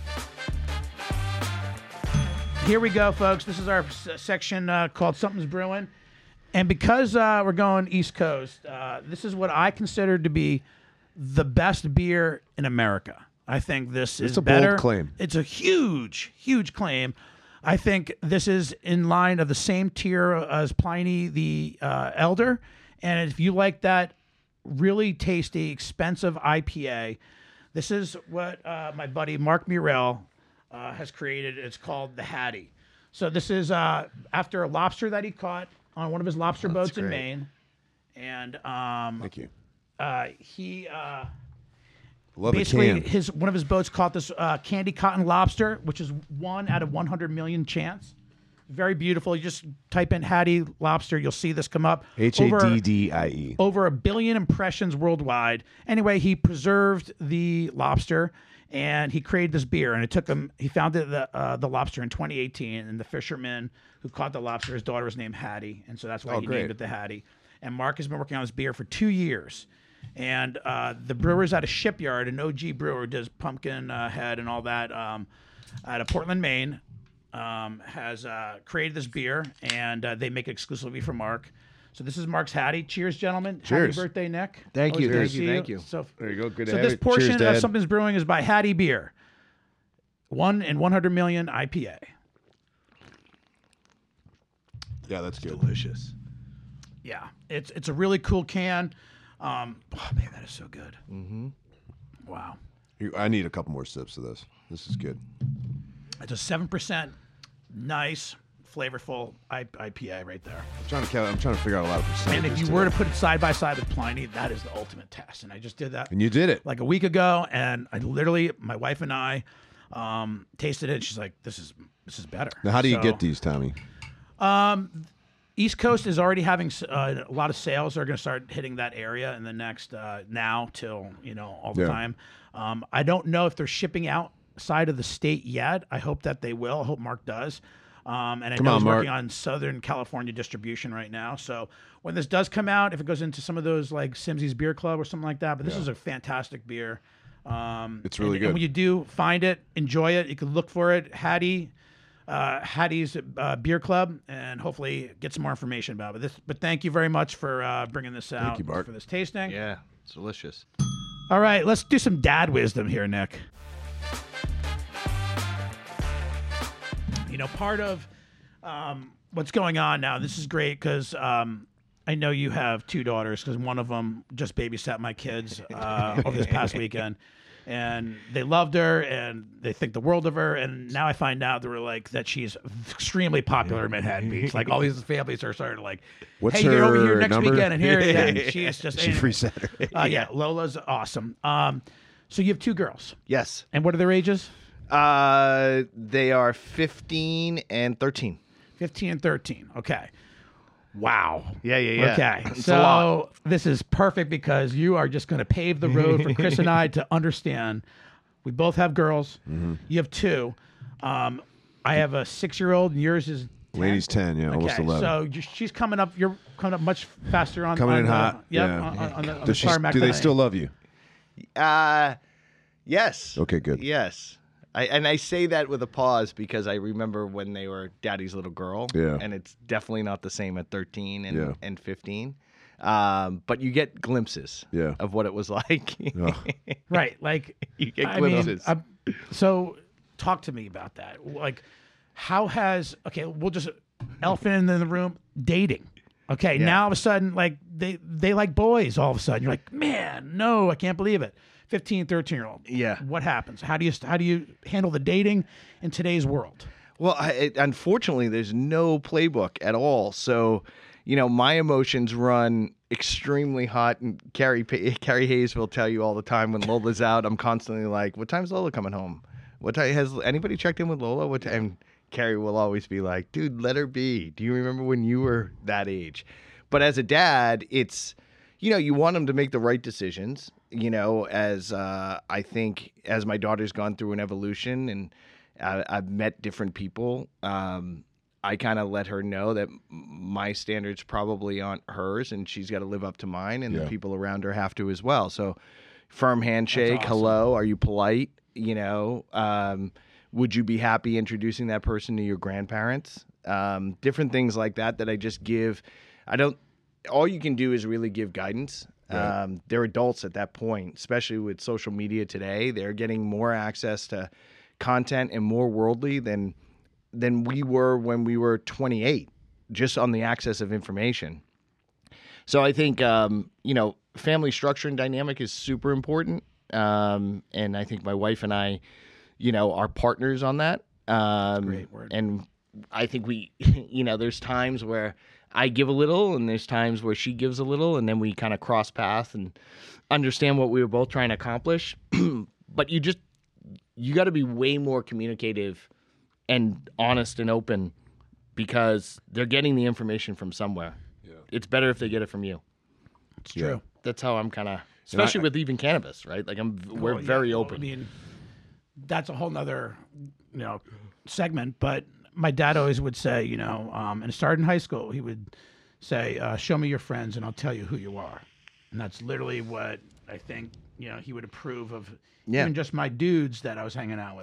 Here we go, folks. This is our section called Something's Brewing. And because we're going East Coast, this is what I consider to be the best beer in America. I think this is a better. bold claim. It's a huge, huge claim. I think this is in line of the same tier as Pliny the Elder. And if you like that really tasty, expensive IPA, this is what my buddy Mark Murrell has created. It's called the Hattie. So this is after a lobster that he caught on one of his lobster boats in great. Maine. And Thank you. he Love the basically can. one of his boats caught this candy cotton lobster, which is 1 out of 100 million chance. Very beautiful. You just type in Hattie lobster, you'll see this come up. HADDIE. Over 1 billion impressions worldwide. Anyway, he preserved the lobster and he created this beer. And it took him. He found the lobster in 2018, and the fisherman who caught the lobster, his daughter was named Hattie, and so that's why he great. named it the Hattie. And Mark has been working on this beer for 2 years. And the brewer's at a shipyard, an OG brewer, does Pumpkin Head and all that out of Portland, Maine. has created this beer, and they make it exclusively for Mark. So this is Mark's Hattie. Cheers, gentlemen. Cheers. Happy birthday, Nick. Thank Always you, good to thank see you, thank you. So, There you go. Good to so have this it. portion Cheers, of Dad. Something's Brewing is by Hattie Beer. 1 in 100 million IPA. Yeah, that's good. Delicious. Yeah, it's a really cool can. Oh man, that is so good. Mm-hmm. Wow. I need a couple more sips of this. This is good. It's a 7%, nice, flavorful IPA right there. I'm trying to figure out a lot of percentages. And if you today. were to put it side by side with Pliny, that is the ultimate test. And I just did that And you did it. like a week ago, and I literally, my wife and I, tasted it. And she's like, "This is better." Now, how do you So, get these, Tommy? East Coast is already having a lot of sales. They're going to start hitting that area in the next now till all the Yeah. time. I don't know if they're shipping outside of the state yet. I hope that they will. I hope Mark does. And I know on, he's Mark. working on Southern California distribution right now. So when this does come out, if it goes into some of those like Simsey's Beer Club or something like that, but this is a fantastic beer. It's really and good. when you do find it, enjoy it. You can look for it. Hattie's Beer Club, and hopefully get some more information about it. But thank you very much for bringing this out you, Bart. for this tasting. Yeah, it's delicious. All right, let's do some dad wisdom here, Nick. Part of what's going on now, this is great because I know you have 2 daughters, because one of them just babysat my kids over this past weekend. And they loved her, and they think the world of her. And now I find out that she's extremely popular in Manhattan Beach. Like all these families are starting to like, What's hey, you're over her here next number? weekend, and here, yeah, and she's just She free set her. yeah, Lola's awesome. So you have 2 girls, Yes. and what are their ages? They are 15 and 13. 15 and 13. Okay. Wow. Yeah. Okay. It's a lot. So this is perfect because you are just going to pave the road for Chris and I to understand. We both have girls. Mm-hmm. You have 2. I have a 6-year-old, and yours is 10. Lady's 10, yeah, almost Okay, 11. so she's coming up. You're coming up much faster on Coming on in the, hot. Yep, Yeah. on the Does she, tarmac do they tonight. still love you? Yes. Okay, good. Yes. I say that with a pause because I remember when they were daddy's little girl. Yeah. And it's definitely not the same at 13 and, Yeah. and 15. But you get glimpses Yeah. of what it was like. Ugh. Right. Like You get I mean, glimpses. so talk to me about that. Like, how has we'll just elephant in the room, dating. Okay, now all of a sudden, like they like boys. All of a sudden, you're like, man, no, I can't believe it. 15, 13-year-old. Yeah. What happens? How do you handle the dating in today's world? Well, unfortunately, there's no playbook at all. So, my emotions run extremely hot. And Carrie Hayes will tell you all the time when Lola's out, I'm constantly like, what time's Lola coming home? What time has anybody checked in with Lola? What time? And Carrie will always be like, dude, let her be. Do you remember when you were that age? But as a dad, it's, you want them to make the right decisions. As I think as my daughter's gone through an evolution and I've met different people, I kind of let her know that my standards probably aren't hers and she's got to live up to mine, and the people around her have to as well. So firm handshake, awesome. hello, are you polite? Would you be happy introducing that person to your grandparents? Different things like that I just give. All you can do is really give guidance. Right. They're adults at that point, especially with social media today. They're getting more access to content and more worldly than we were when we were 28, just on the access of information. So I think, family structure and dynamic is super important. And I think my wife and I, are partners on that. Great word. And I think we, there's times where I give a little and there's times where she gives a little, and then we kind of cross paths and understand what we were both trying to accomplish. But you got to be way more communicative and honest and open, because they're getting the information from somewhere. Yeah. It's better if they get it from you. It's true. That's how I'm kind of, especially with even cannabis, right? Like we're very open. I mean, that's a whole nother, segment. But my dad always would say, and it started in high school. He would say, "Show me your friends, and I'll tell you who you are." And that's literally what I think. He would approve of, Yeah. even just my dudes that I was hanging out with.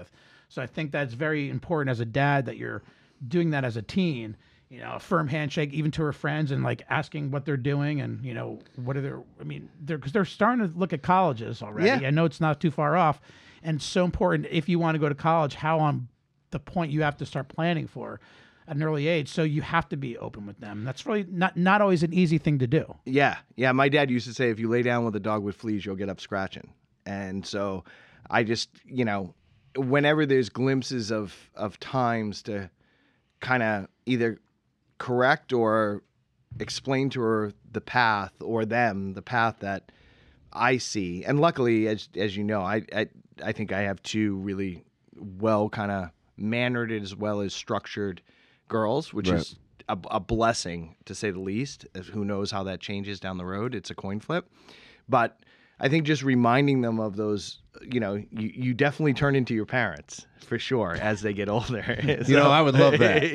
So I think that's very important as a dad that you're doing that as a teen. You know, a firm handshake even to her friends and like asking what they're doing and you know what are their. I mean, because they're starting to look at colleges already. Yeah. I know it's not too far off, and it's so important if you want to go to college. How on the point you have to start planning for at an early age. So you have to be open with them. That's really not always an easy thing to do. Yeah. My dad used to say, if you lay down with a dog with fleas, you'll get up scratching. And so I just, you know, whenever there's glimpses of times to kind of either correct or explain to her the path or them the path that I see. And luckily, as you know, I think I have two really well kind of mannered as well as structured girls, which Right. is a blessing to say the least. Who knows how that changes down the road? It's a coin flip. But I think just reminding them of those, you know, you definitely turn into your parents for sure as they get older. You know, I would love that.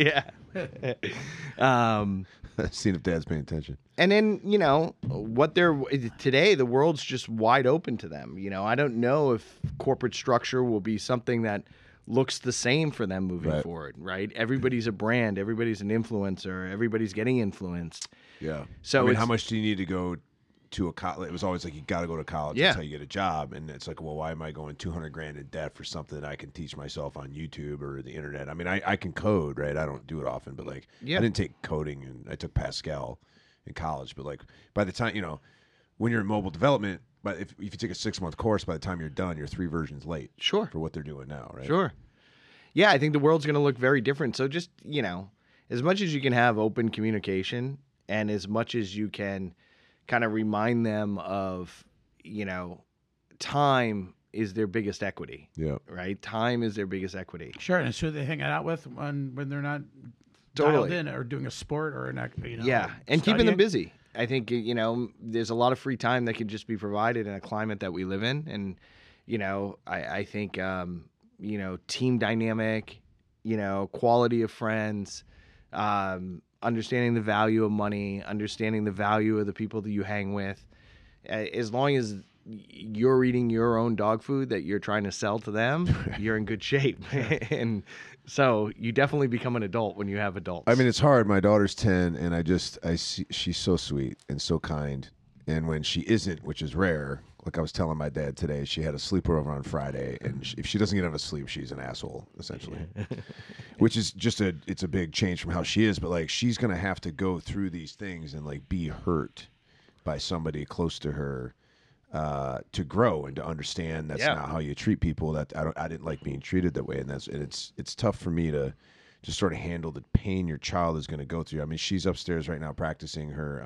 Yeah. Seeing if Dad's paying attention. And then, you know, today, the world's just wide open to them. You know, I don't know if corporate structure will be something that looks the same for them moving Right. forward, right? Everybody's a brand. Everybody's an influencer. Everybody's getting influenced. Yeah. So I mean, it's- how much do you need to go to a college? It was always like you got to go to college. Yeah. That's how you get a job. And it's like, well, why am I going 200 grand in debt for something that I can teach myself on YouTube or the internet? I mean, I can code, right? I don't do it often, but like, Yeah. I didn't take coding and I took Pascal in college. But like, by the time, you know, when you're in mobile development, but if you take a 6-month course, by the time you're done, you're 3 versions late. Sure. For what they're doing now, right? Sure. Yeah, I think the world's going to look very different. So just, you know, as much as you can have open communication and as much as you can kind of remind them of, you know, time is their biggest equity, Yeah. right? Time is their biggest equity. Sure, and it's who they hang out with when they're not Totally. dialed in or doing a sport or you know. Yeah, and keeping them studying. busy. I think, you know, there's a lot of free time that can just be provided in a climate that we live in. And, you know, I think, you know, team dynamic, you know, quality of friends, understanding the value of money, understanding the value of the people that you hang with. As long as you're eating your own dog food that you're trying to sell to them, you're in good shape. And so you definitely become an adult when you have adults. I mean, it's hard. My daughter's 10, and I see she's so sweet and so kind. And when she isn't, which is rare, like I was telling my dad today, she had a sleepover on Friday, and if she doesn't get enough sleep, she's an asshole, essentially. Which is just it's a big change from how she is. But like, she's gonna have to go through these things and like be hurt by somebody close to her to grow and to understand that's Yeah. not how you treat people. That I didn't like being treated that way, and it's tough for me to just sort of handle the pain your child is going to go through. I mean, she's upstairs right now practicing her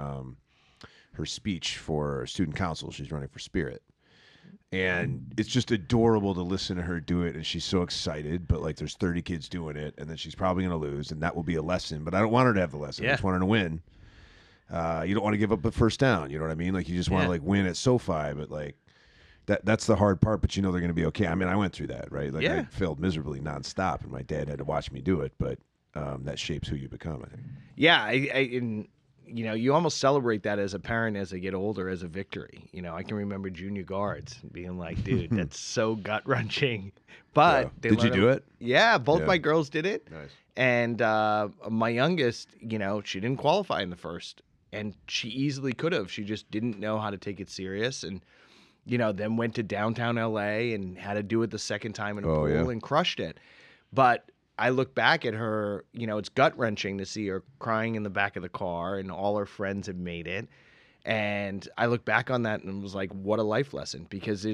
speech for student council. She's running for Spirit, and it's just adorable to listen to her do it. And she's so excited, but like there's 30 kids doing it, and then she's probably going to lose, and that will be a lesson. But I don't want her to have the lesson. I Yeah. just want her to win. You don't want to give up the first down. You know what I mean? Like you just want to Yeah. like win at SoFi, but like that's the hard part. But you know they're going to be okay. I mean, I went through that, right? Like Yeah. I failed miserably nonstop, and my dad had to watch me do it. But that shapes who you become, I think. Yeah, and you know, you almost celebrate that as a parent as they get older as a victory. You know, I can remember junior guards being like, "Dude, that's so gut wrenching." But Yeah. they Did you learn do it? Yeah, both Yeah. my girls did it. Nice. And my youngest, you know, she didn't qualify in the first, and she easily could have. She just didn't know how to take it serious, and you know, then went to downtown LA and had to do it the second time in a pool yeah. and crushed it. But I look back at her, you know, it's gut wrenching to see her crying in the back of the car and all her friends have made it. And I look back on that and was like, what a life lesson, because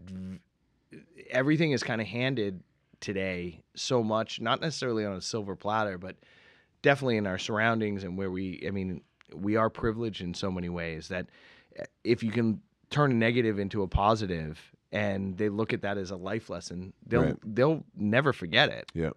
everything is kind of handed today so much, not necessarily on a silver platter, but definitely in our surroundings and where we are privileged in so many ways that if you can turn a negative into a positive and they look at that as a life lesson, they'll never forget it. Yeah.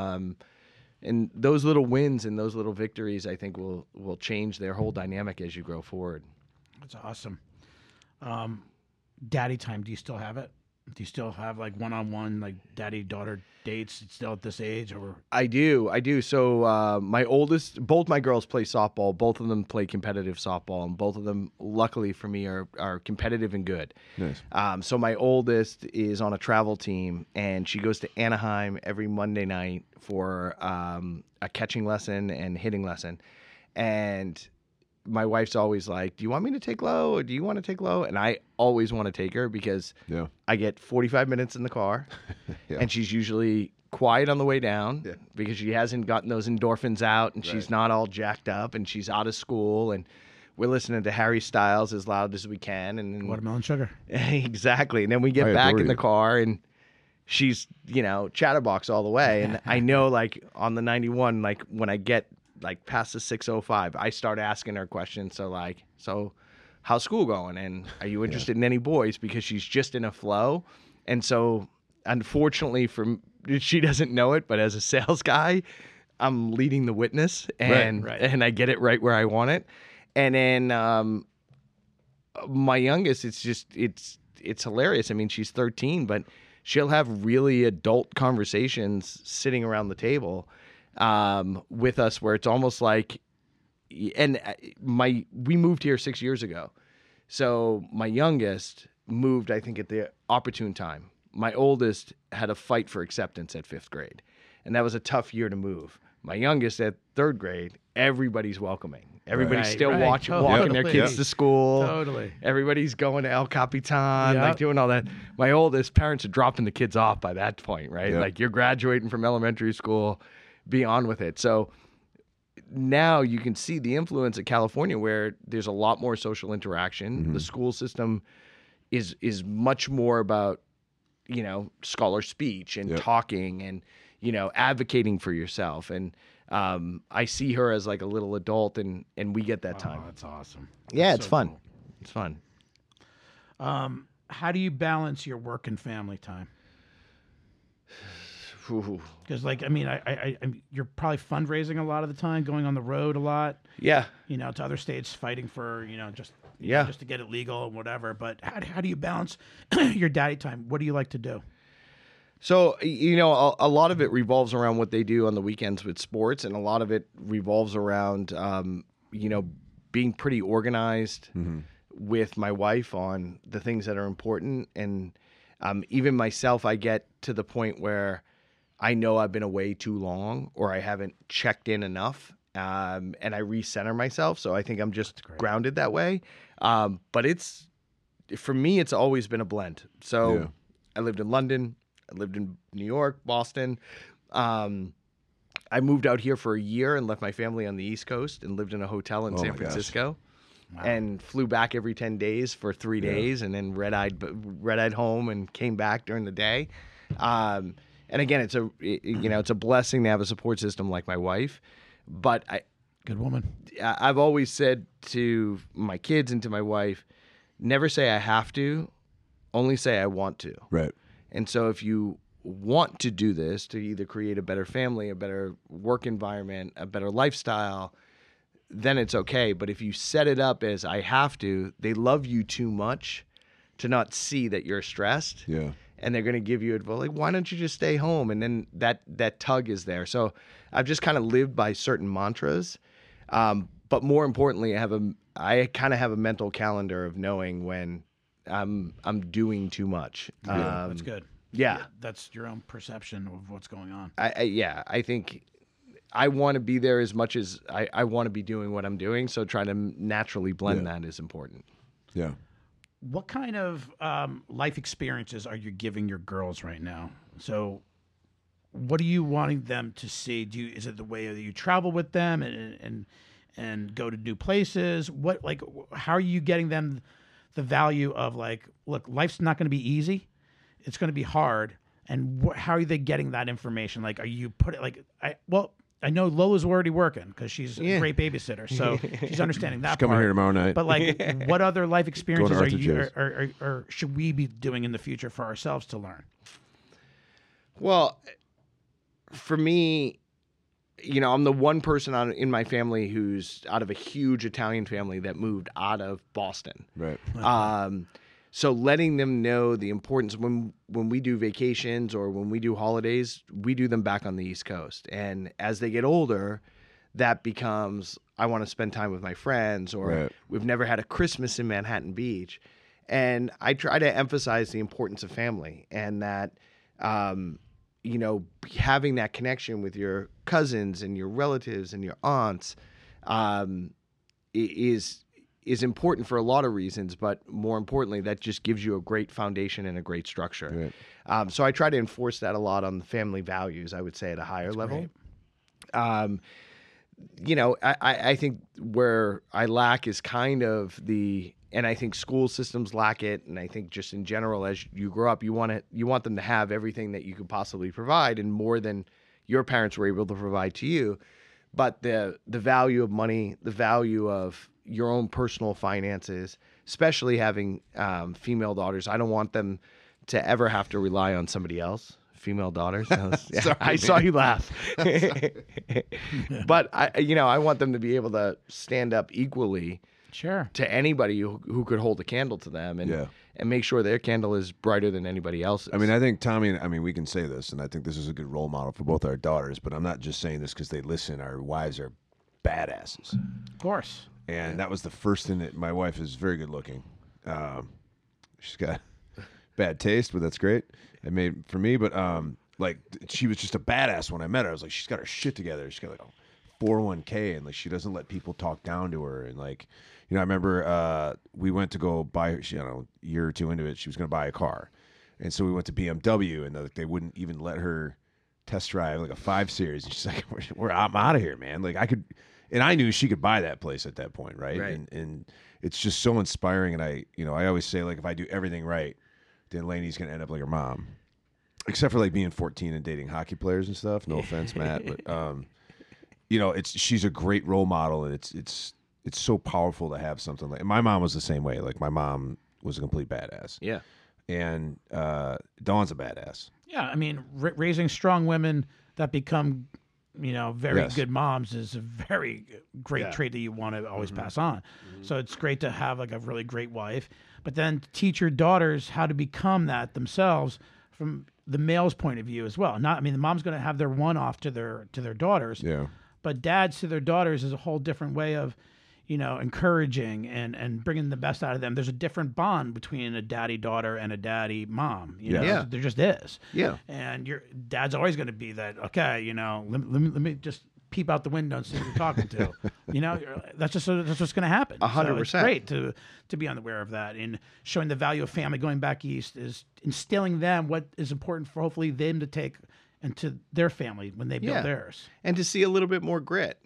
And those little wins and those little victories, I think, will change their whole dynamic as you grow forward. That's awesome. Daddy time, do you still have it? Do you still have like one-on-one like daddy-daughter dates still at this age, or I do. So both my girls play softball. Both of them play competitive softball, and both of them, luckily for me, are competitive and good. Nice. So my oldest is on a travel team, and she goes to Anaheim every Monday night for a catching lesson and hitting lesson. And my wife's always like, "Do you want me to take low, or do you want to take low?" And I always want to take her because Yeah. I get 45 minutes in the car, Yeah. and she's usually quiet on the way down because she hasn't gotten those endorphins out, and she's not all jacked up, and she's out of school, and we're listening to Harry Styles as loud as we can, and then watermelon sugar? exactly, and then we get I back adore in the you. car, and she's chatterbox all the way, and I know like on the 91, like when I get like past the 605, I start asking her questions. So how's school going? And are you interested in any boys? Because she's just in a flow. And so unfortunately she doesn't know it, but as a sales guy, I'm leading the witness, and Right. and I get it right where I want it. And then my youngest, it's hilarious. I mean, she's 13, but she'll have really adult conversations sitting around the table with us, where it's almost like, and we moved here 6 years ago, so my youngest moved, I think, at the opportune time. My oldest had a fight for acceptance at 5th grade, and that was a tough year to move. My youngest at 3rd grade, everybody's welcoming. Everybody's Right, still right. walking their Totally. kids to school. Totally. Everybody's going to El Capitan, Yep. like doing all that. My oldest, parents are dropping the kids off by that point, right? Yep. Like, you're graduating from elementary school, be on with it. So now you can see the influence of California, where there's a lot more social interaction. The school system is much more about, scholar speech and talking and, advocating for yourself. And I see her as like a little adult, and we get that time. Oh, that's awesome. Yeah, That's it's so fun. cool. It's fun. How do you balance your work and family time? Ooh. Because, like, I mean, you're probably fundraising a lot of the time, going on the road a lot, Yeah. To other states, fighting for, just Yeah. just to get it legal and whatever. But how do you balance your daddy time? What do you like to do? So, a lot of it revolves around what they do on the weekends with sports, and a lot of it revolves around, being pretty organized with my wife on the things that are important. And even myself, I get to the point where I know I've been away too long, or I haven't checked in enough, and I recenter myself. So I think I'm just grounded that way. But for me, it's always been a blend. So I lived in London. I lived in New York, Boston. I moved out here for a year and left my family on the East Coast and lived in a hotel in San my gosh. Francisco, and flew back every 10 days for 3 days, and then red-eyed home and came back during the day. And again, it's a blessing to have a support system like my wife. But Good woman. I've always said to my kids and to my wife, never say I have to, only say I want to. Right. And so if you want to do this, to either create a better family, a better work environment, a better lifestyle, then it's okay. But if you set it up as I have to, they love you too much to not see that you're stressed. Yeah. And they're going to give you advice like, why don't you just stay home? And then that tug is there. So I've just kind of lived by certain mantras. But more importantly, I kind of have a mental calendar of knowing when I'm doing too much. That's good. Yeah. That's your own perception of what's going on. I think I want to be there as much as I want to be doing what I'm doing. So trying to naturally blend that is important. Yeah. What kind of life experiences are you giving your girls right now? So, what are you wanting them to see? Is it the way that you travel with them and go to new places? How are you getting them the value of look, life's not going to be easy; it's going to be hard. And how are they getting that information? Are you I know Lola's already working because she's a great babysitter, so she's understanding that Coming part. here tomorrow night. But what other life experiences Arthur are you J's. or should we be doing in the future for ourselves to learn? Well, for me, I'm the one person in my family who's out of a huge Italian family that moved out of Boston. Right. So letting them know the importance when we do vacations or when we do holidays, we do them back on the East Coast. And as they get older, that becomes, I want to spend time with my friends, or Right. we've never had a Christmas in Manhattan Beach. And I try to emphasize the importance of family, and that, having that connection with your cousins and your relatives and your aunts is important for a lot of reasons, but more importantly, that just gives you a great foundation and a great structure. Right. So I try to enforce that a lot on the family values, I would say, at a higher level. I think where I lack is kind of and I think school systems lack it, and I think just in general, as you grow up, you want them to have everything that you could possibly provide, and more than your parents were able to provide to you. But the value of money, the value of your own personal finances, especially having female daughters, I don't want them to ever have to rely on somebody else. Female daughters. Sorry, I saw you laugh. But I want them to be able to stand up equally Sure. to anybody who could hold a candle to them, and make sure their candle is brighter than anybody else's. I mean, I think Tommy, we can say this, and I think this is a good role model for both our daughters, but I'm not just saying this because they listen. Our wives are badasses. Of course. And that was the first thing that my wife is very good looking. She's got bad taste, but that's great. It made for me, but she was just a badass when I met her. I was like, she's got her shit together. She's got like a 401k, and like she doesn't let people talk down to her. And like, I remember we went to go buy, a year or two into it, she was going to buy a car, and so we went to BMW, and they wouldn't even let her test drive like a 5 Series. And she's like, I'm out of here, man. Like I could. And I knew she could buy that place at that point, right? And it's just so inspiring. And I always say, like, if I do everything right, then Lainey's gonna end up like her mom, except for like being 14 and dating hockey players and stuff. No offense, Matt, but she's a great role model, and it's so powerful to have something like. And my mom was the same way. Like my mom was a complete badass. Yeah. And Dawn's a badass. Yeah, I mean, raising strong women that become, very Yes. good moms is a very great trait that you want to always pass on. So it's great to have like a really great wife, but then teach your daughters how to become that themselves from the male's point of view as well. The mom's going to have their one-off to their daughters, Yeah. but dads to their daughters is a whole different way of, encouraging and bringing the best out of them. There's a different bond between a daddy daughter and a daddy mom. Yeah. There just is. Yeah. And your dad's always going to be that. Okay, let me just peep out the window and see who you're talking to. That's what's going to happen. 100%. So it's great to be unaware of that, and showing the value of family. Going back east is instilling them what is important for hopefully them to take into their family when they build theirs. And to see a little bit more grit.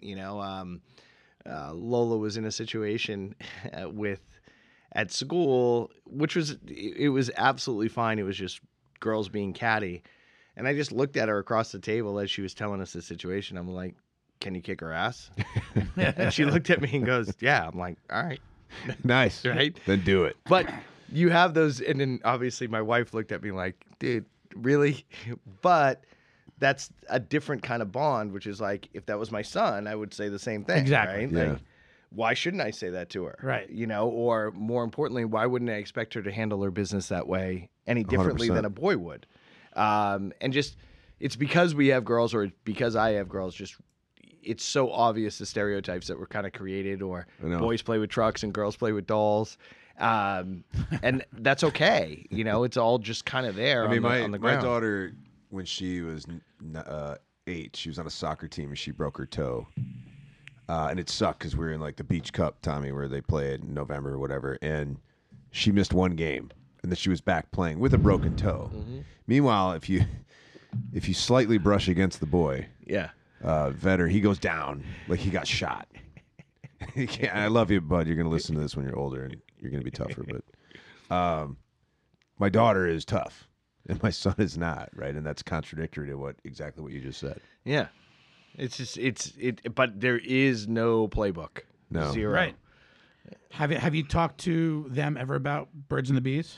Lola was in a situation at school, which was absolutely fine. It was just girls being catty. And I just looked at her across the table as she was telling us the situation. I'm like, can you kick her ass? And she looked at me and goes, yeah. I'm like, all right. Nice. Right? Then do it. But you have those. And then obviously my wife looked at me like, dude, really? But that's a different kind of bond, which is like, if that was my son, I would say the same thing. Exactly. Right? Yeah. Like, why shouldn't I say that to her? Right. Or more importantly, why wouldn't I expect her to handle her business that way any differently 100%. than a boy would? And just, it's because we have girls, or because I have girls, just, it's so obvious the stereotypes that were kind of created, or I know. boys play with trucks and girls play with dolls. And that's okay. It's all just kind of there on the my ground. daughter, when she was 8, she was on a soccer team and she broke her toe. And it sucked because we were in like the Beach Cup, Tommy, where they play it in November or whatever. And she missed one game, and then she was back playing with a broken toe. Mm-hmm. Meanwhile, if you slightly brush against the boy, Yeah. Vetter, he goes down like he got shot. He can't, I love you, bud. You're going to listen to this when you're older, and you're going to be tougher. But my daughter is tough, and my son is not, right? And that's contradictory to exactly what you just said. Yeah. It's just, but there is no playbook. No. Zero. Right. Have you talked to them ever about birds and the bees?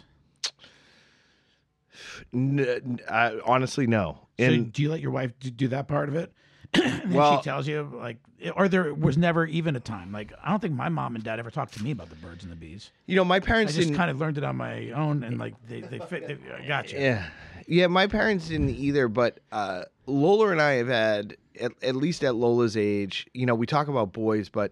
Honestly, no. So And do you let your wife do that part of it? And then she tells you, like, or there was never even a time. Like, I don't think my mom and dad ever talked to me about the birds and the bees. My I parents just didn't. kind of learned it on my own, and like they fit. I got you. Yeah, my parents didn't either. But Lola and I have had, at least at Lola's age, we talk about boys, but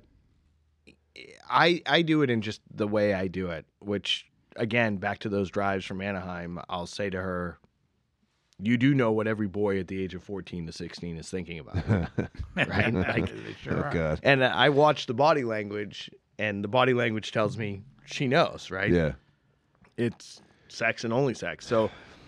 I do it in just the way I do it. Which, again, back to those drives from Anaheim, I'll say to her, you do know what every boy at the age of 14 to 16 is thinking about, right? Like, They sure Oh are. God. and I watch the body language, and the body language tells me she knows, right? Yeah. It's sex and only sex. So,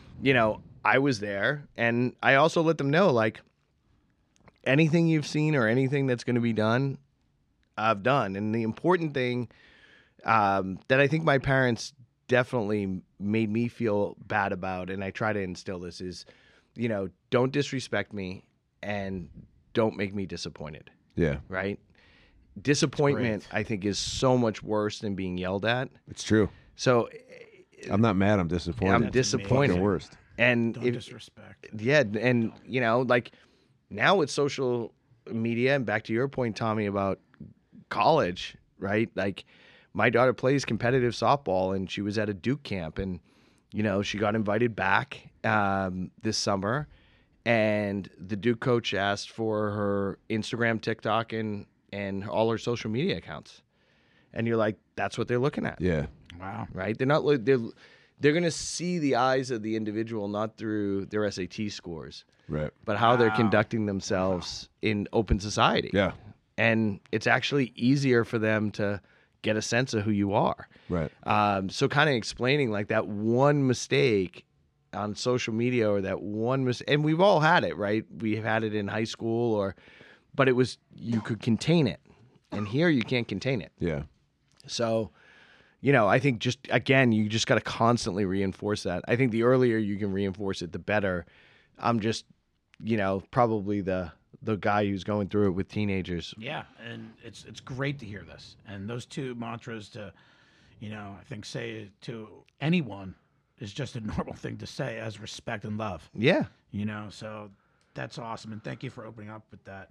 I was there, and I also let them know, like, anything you've seen or anything that's going to be done, I've done. And the important thing that I think my parents definitely made me feel bad about, and I try to instill this, is, don't disrespect me and don't make me disappointed, Yeah. right? Disappointment, I think, is so much worse than being yelled at. It's true. So I'm not mad. I'm disappointed. I'm That's disappointed. The worst. And Don't if, disrespect. yeah, and like now with social media, and back to your point, Tommy, about college, right? Like, my daughter plays competitive softball, and she was at a Duke camp, and she got invited back this summer, and the Duke coach asked for her Instagram, TikTok, and all her social media accounts, and you're like, that's what they're looking at, Yeah. Wow. right? They're not they're going to see the eyes of the individual, not through their SAT scores, Right. but how they're conducting themselves in open society. Yeah. And it's actually easier for them to get a sense of who you are. Right. So kind of explaining, like, that one mistake on social media, or that one mistake, and we've all had it, right? We've had it in high school, but you could contain it. And here you can't contain it. Yeah. So, I think just, again, you just got to constantly reinforce that. I think the earlier you can reinforce it, the better. I'm just, probably the guy who's going through it with teenagers. Yeah, and it's great to hear this. And those two mantras to, I think say to anyone is just a normal thing to say, as respect and love. Yeah. So that's awesome. And thank you for opening up with that.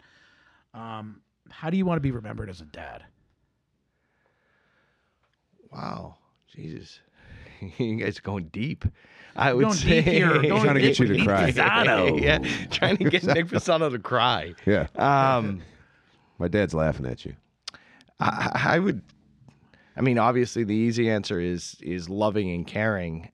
How do you want to be remembered as a dad? Wow. Jesus. You guys are going deep. I would Going say deep here. Going Trying to get deep you to with cry. Nick Pisano. yeah, trying to get Nick Pisano to cry. Yeah. Um, My dad's laughing at you. I would. I mean, obviously, the easy answer is loving and caring.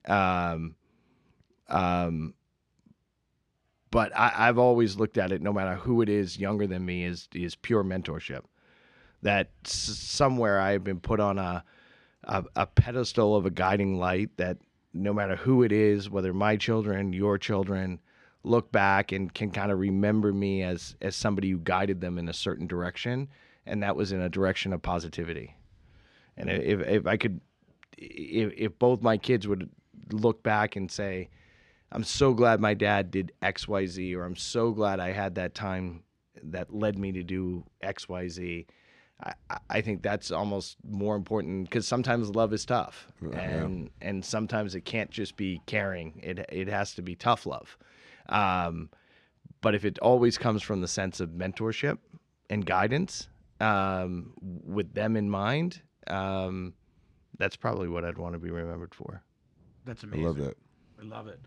But I've always looked at it, no matter who it is younger than me, is pure mentorship. That somewhere I've been put on a pedestal of a guiding light, that no matter who it is, whether my children, your children, look back and can kind of remember me as somebody who guided them in a certain direction, and that was in a direction of positivity. And if I could, if both my kids would look back and say, I'm so glad my dad did X, Y, Z, or I'm so glad I had that time that led me to do X, Y, Z. I think that's almost more important, because sometimes love is tough, and sometimes it can't just be caring. It has to be tough love. But if it always comes from the sense of mentorship and guidance, with them in mind, that's probably what I'd want to be remembered for. That's I amazing. love that. I love it.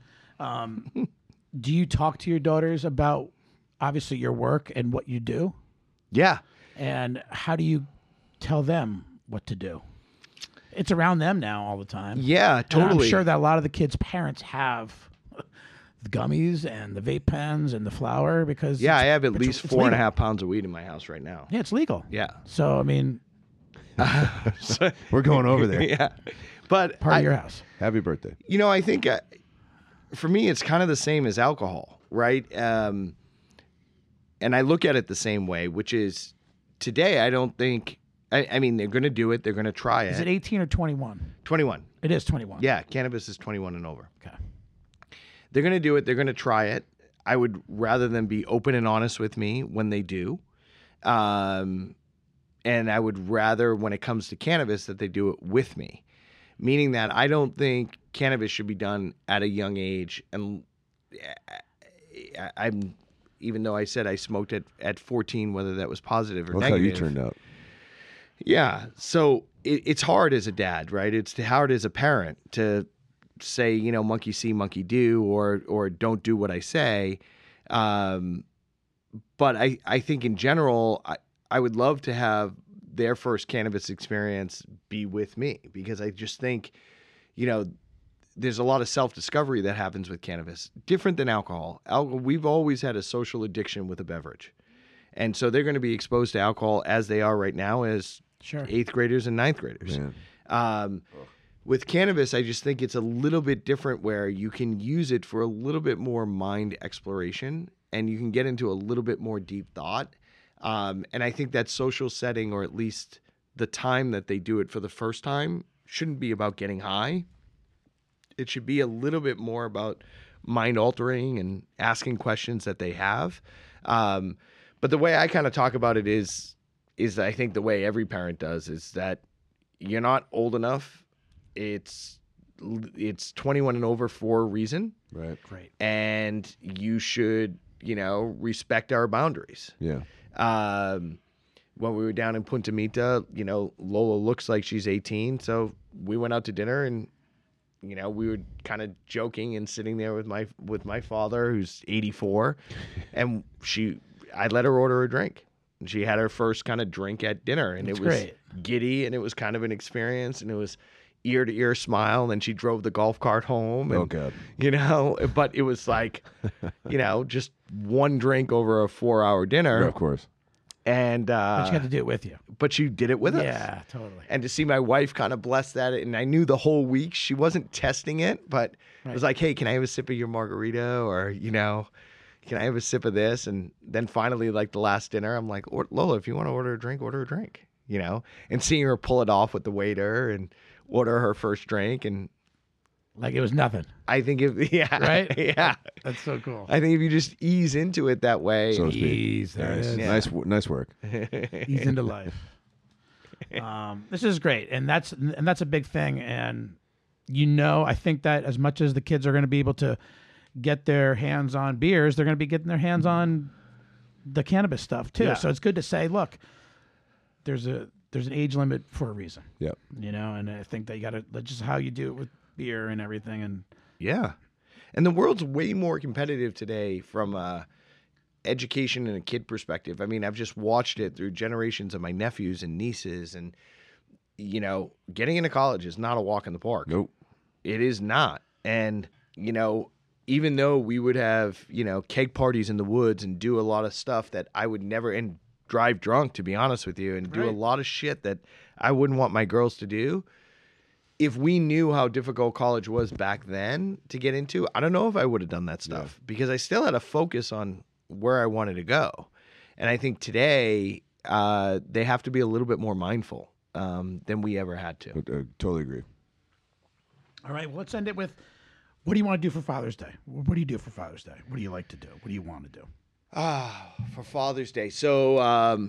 Do you talk to your daughters about, obviously, your work and what you do? Yeah. And how do you tell them what to do? It's around them now all the time. Yeah, And totally. I'm sure that a lot of the kids' parents have the gummies and the vape pens and the flour, because Yeah, I it's- have at it's- least it's 4.5 legal. pounds of weed in my house right now. Yeah, it's legal. Yeah. So I mean, We're going over there. Yeah. But part of your house. Happy birthday. I think for me, it's kind of the same as alcohol, right? And I look at it the same way, which is today, I don't think, I mean, they're going to do it. They're going to try it. Is it 18 or 21? 21. It is 21. Yeah, cannabis is 21 and over. Okay. They're going to do it. They're going to try it. I would rather them be open and honest with me when they do. And I would rather, when it comes to cannabis, that they do it with me. Meaning that I don't think cannabis should be done at a young age. And even though I said I smoked at 14, whether that was positive or That's negative. how you turned out. Yeah. So it's hard as a dad, right? It's hard as a parent to say, monkey see, monkey do, or don't do what I say. But I think in general, I would love to have their first cannabis experience be with me, because I just think, there's a lot of self-discovery that happens with cannabis, different than alcohol. We've always had a social addiction with a beverage. And so they're going to be exposed to alcohol as they are right now as Sure. 8th graders and 9th graders. With cannabis, I just think it's a little bit different, where you can use it for a little bit more mind exploration, and you can get into a little bit more deep thought. And I think that social setting, or at least the time that they do it for the first time, shouldn't be about getting high. It should be a little bit more about mind altering and asking questions that they have. But the way I kind of talk about it is I think the way every parent does, is that you're not old enough. It's 21 and over for a reason. Right. Great. And you should, respect our boundaries. Yeah. When we were down in Punta Mita, Lola looks like she's 18. So we went out to dinner, and, we were kind of joking and sitting there with my father, who's 84, and I let her order a drink. And she had her first kind of drink at dinner, and That's it was great. giddy, and it was kind of an experience, and it was ear to ear smile. And then she drove the golf cart home. And, Oh, God. but it was like, just one drink over a 4-hour dinner. Yeah, of course. And But you got to do it with you. but you did it with us. Yeah, totally. And to see my wife kind of bless that, and I knew the whole week she wasn't testing it, but it was like, hey, can I have a sip of your margarita? Or, can I have a sip of this? And then finally, like the last dinner, I'm like, Lola, if you want to order a drink, and seeing her pull it off with the waiter and order her first drink. And Like it was nothing. I think Right? Yeah. That's so cool. I think if you just ease into it that way, So to speak. Ease, there it Nice. is. Yeah. Nice work. Ease into life. This is great, and that's a big thing. And I think that as much as the kids are going to be able to get their hands on beers, they're going to be getting their hands on the cannabis stuff too. Yeah. So it's good to say, look, there's an age limit for a reason. Yep. And I think that you got to, that's just how you do it with beer and everything. And yeah. And the world's way more competitive today from a education and a kid perspective. I mean, I've just watched it through generations of my nephews and nieces, and getting into college is not a walk in the park. Nope. It is not. And, even though we would have, keg parties in the woods and do a lot of stuff that I would never, and drive drunk, to be honest with you, and do a Right. lot of shit that I wouldn't want my girls to do. If we knew how difficult college was back then to get into, I don't know if I would have done that stuff, because I still had a focus on where I wanted to go. And I think today they have to be a little bit more mindful than we ever had to. Totally agree. all right, well, let's end it with, what do you want to do for Father's Day? What do you do for Father's Day? What do you like to do? What do you want to do? For Father's Day. So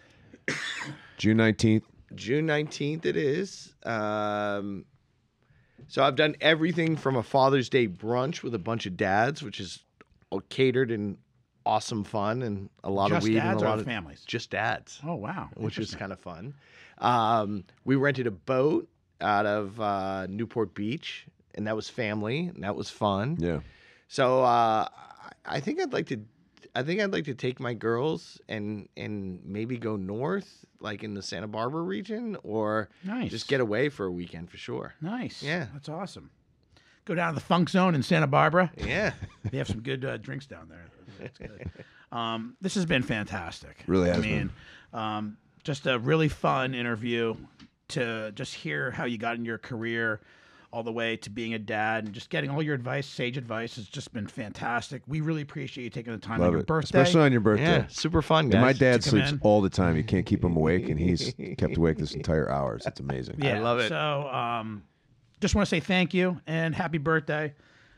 June 19th. June 19th it is. So I've done everything from a Father's Day brunch with a bunch of dads, which is catered and awesome fun, and a lot Just of weed dads and a or lot of families? Just dads. Oh, wow. Which was Interesting. kind of fun. We rented a boat out of Newport Beach, and that was family, and that was fun. Yeah. So I think I'd like to take my girls and maybe go north, like in the Santa Barbara region, or Nice. just get away for a weekend for sure. Nice. Yeah. That's awesome. Go down to the Funk Zone in Santa Barbara. Yeah. They have some good drinks down there. That's good. This has been fantastic. Really has I mean, just a really fun interview to just hear how you got in your career all the way to being a dad, and just getting all your advice, sage advice, has just been fantastic. We really appreciate you taking the time on Love your it. birthday. Especially on your birthday. Yeah. Super fun, guys. And my dad To come sleeps in. all the time. You can't keep him awake, and he's kept awake this entire hour. It's amazing. Yeah, love it. So, just want to say thank you and happy birthday.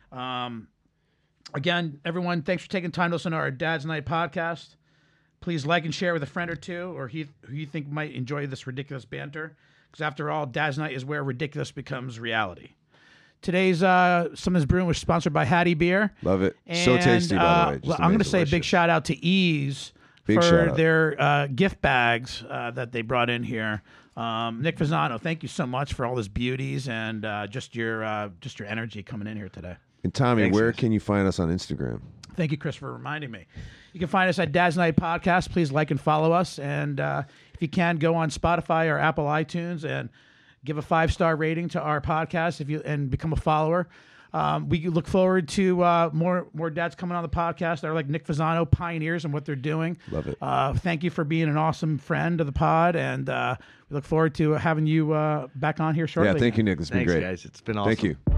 Again, everyone, thanks for taking time to listen to our Dad's Night podcast. Please like and share with a friend or two, or who you think might enjoy this ridiculous banter. Because after all, Dad's Night is where ridiculous becomes reality. Today's Something's Brewing was sponsored by Hattie Beer. Love it. So And, tasty, by the way. Just I'm going to amazing, say a big delicious. shout out to Ease Big shout for out. their gift bags that they brought in here. Nick Fasano, thank you so much for all those beauties and just your energy coming in here today. And Tommy, Thanks, where guys. can you find us on Instagram? Thank you, Chris, for reminding me. You can find us at Dad's Night Podcast. Please like and follow us. And if you can, go on Spotify or Apple iTunes and give a 5-star rating to our podcast and become a follower. We look forward to more dads coming on the podcast that are like Nick Fasano, pioneers in what they're doing. Love it. Thank you for being an awesome friend of the pod. And we look forward to having you back on here shortly. Yeah, thank you, Nick. It's been Thanks, great. guys. It's been awesome. Thank you.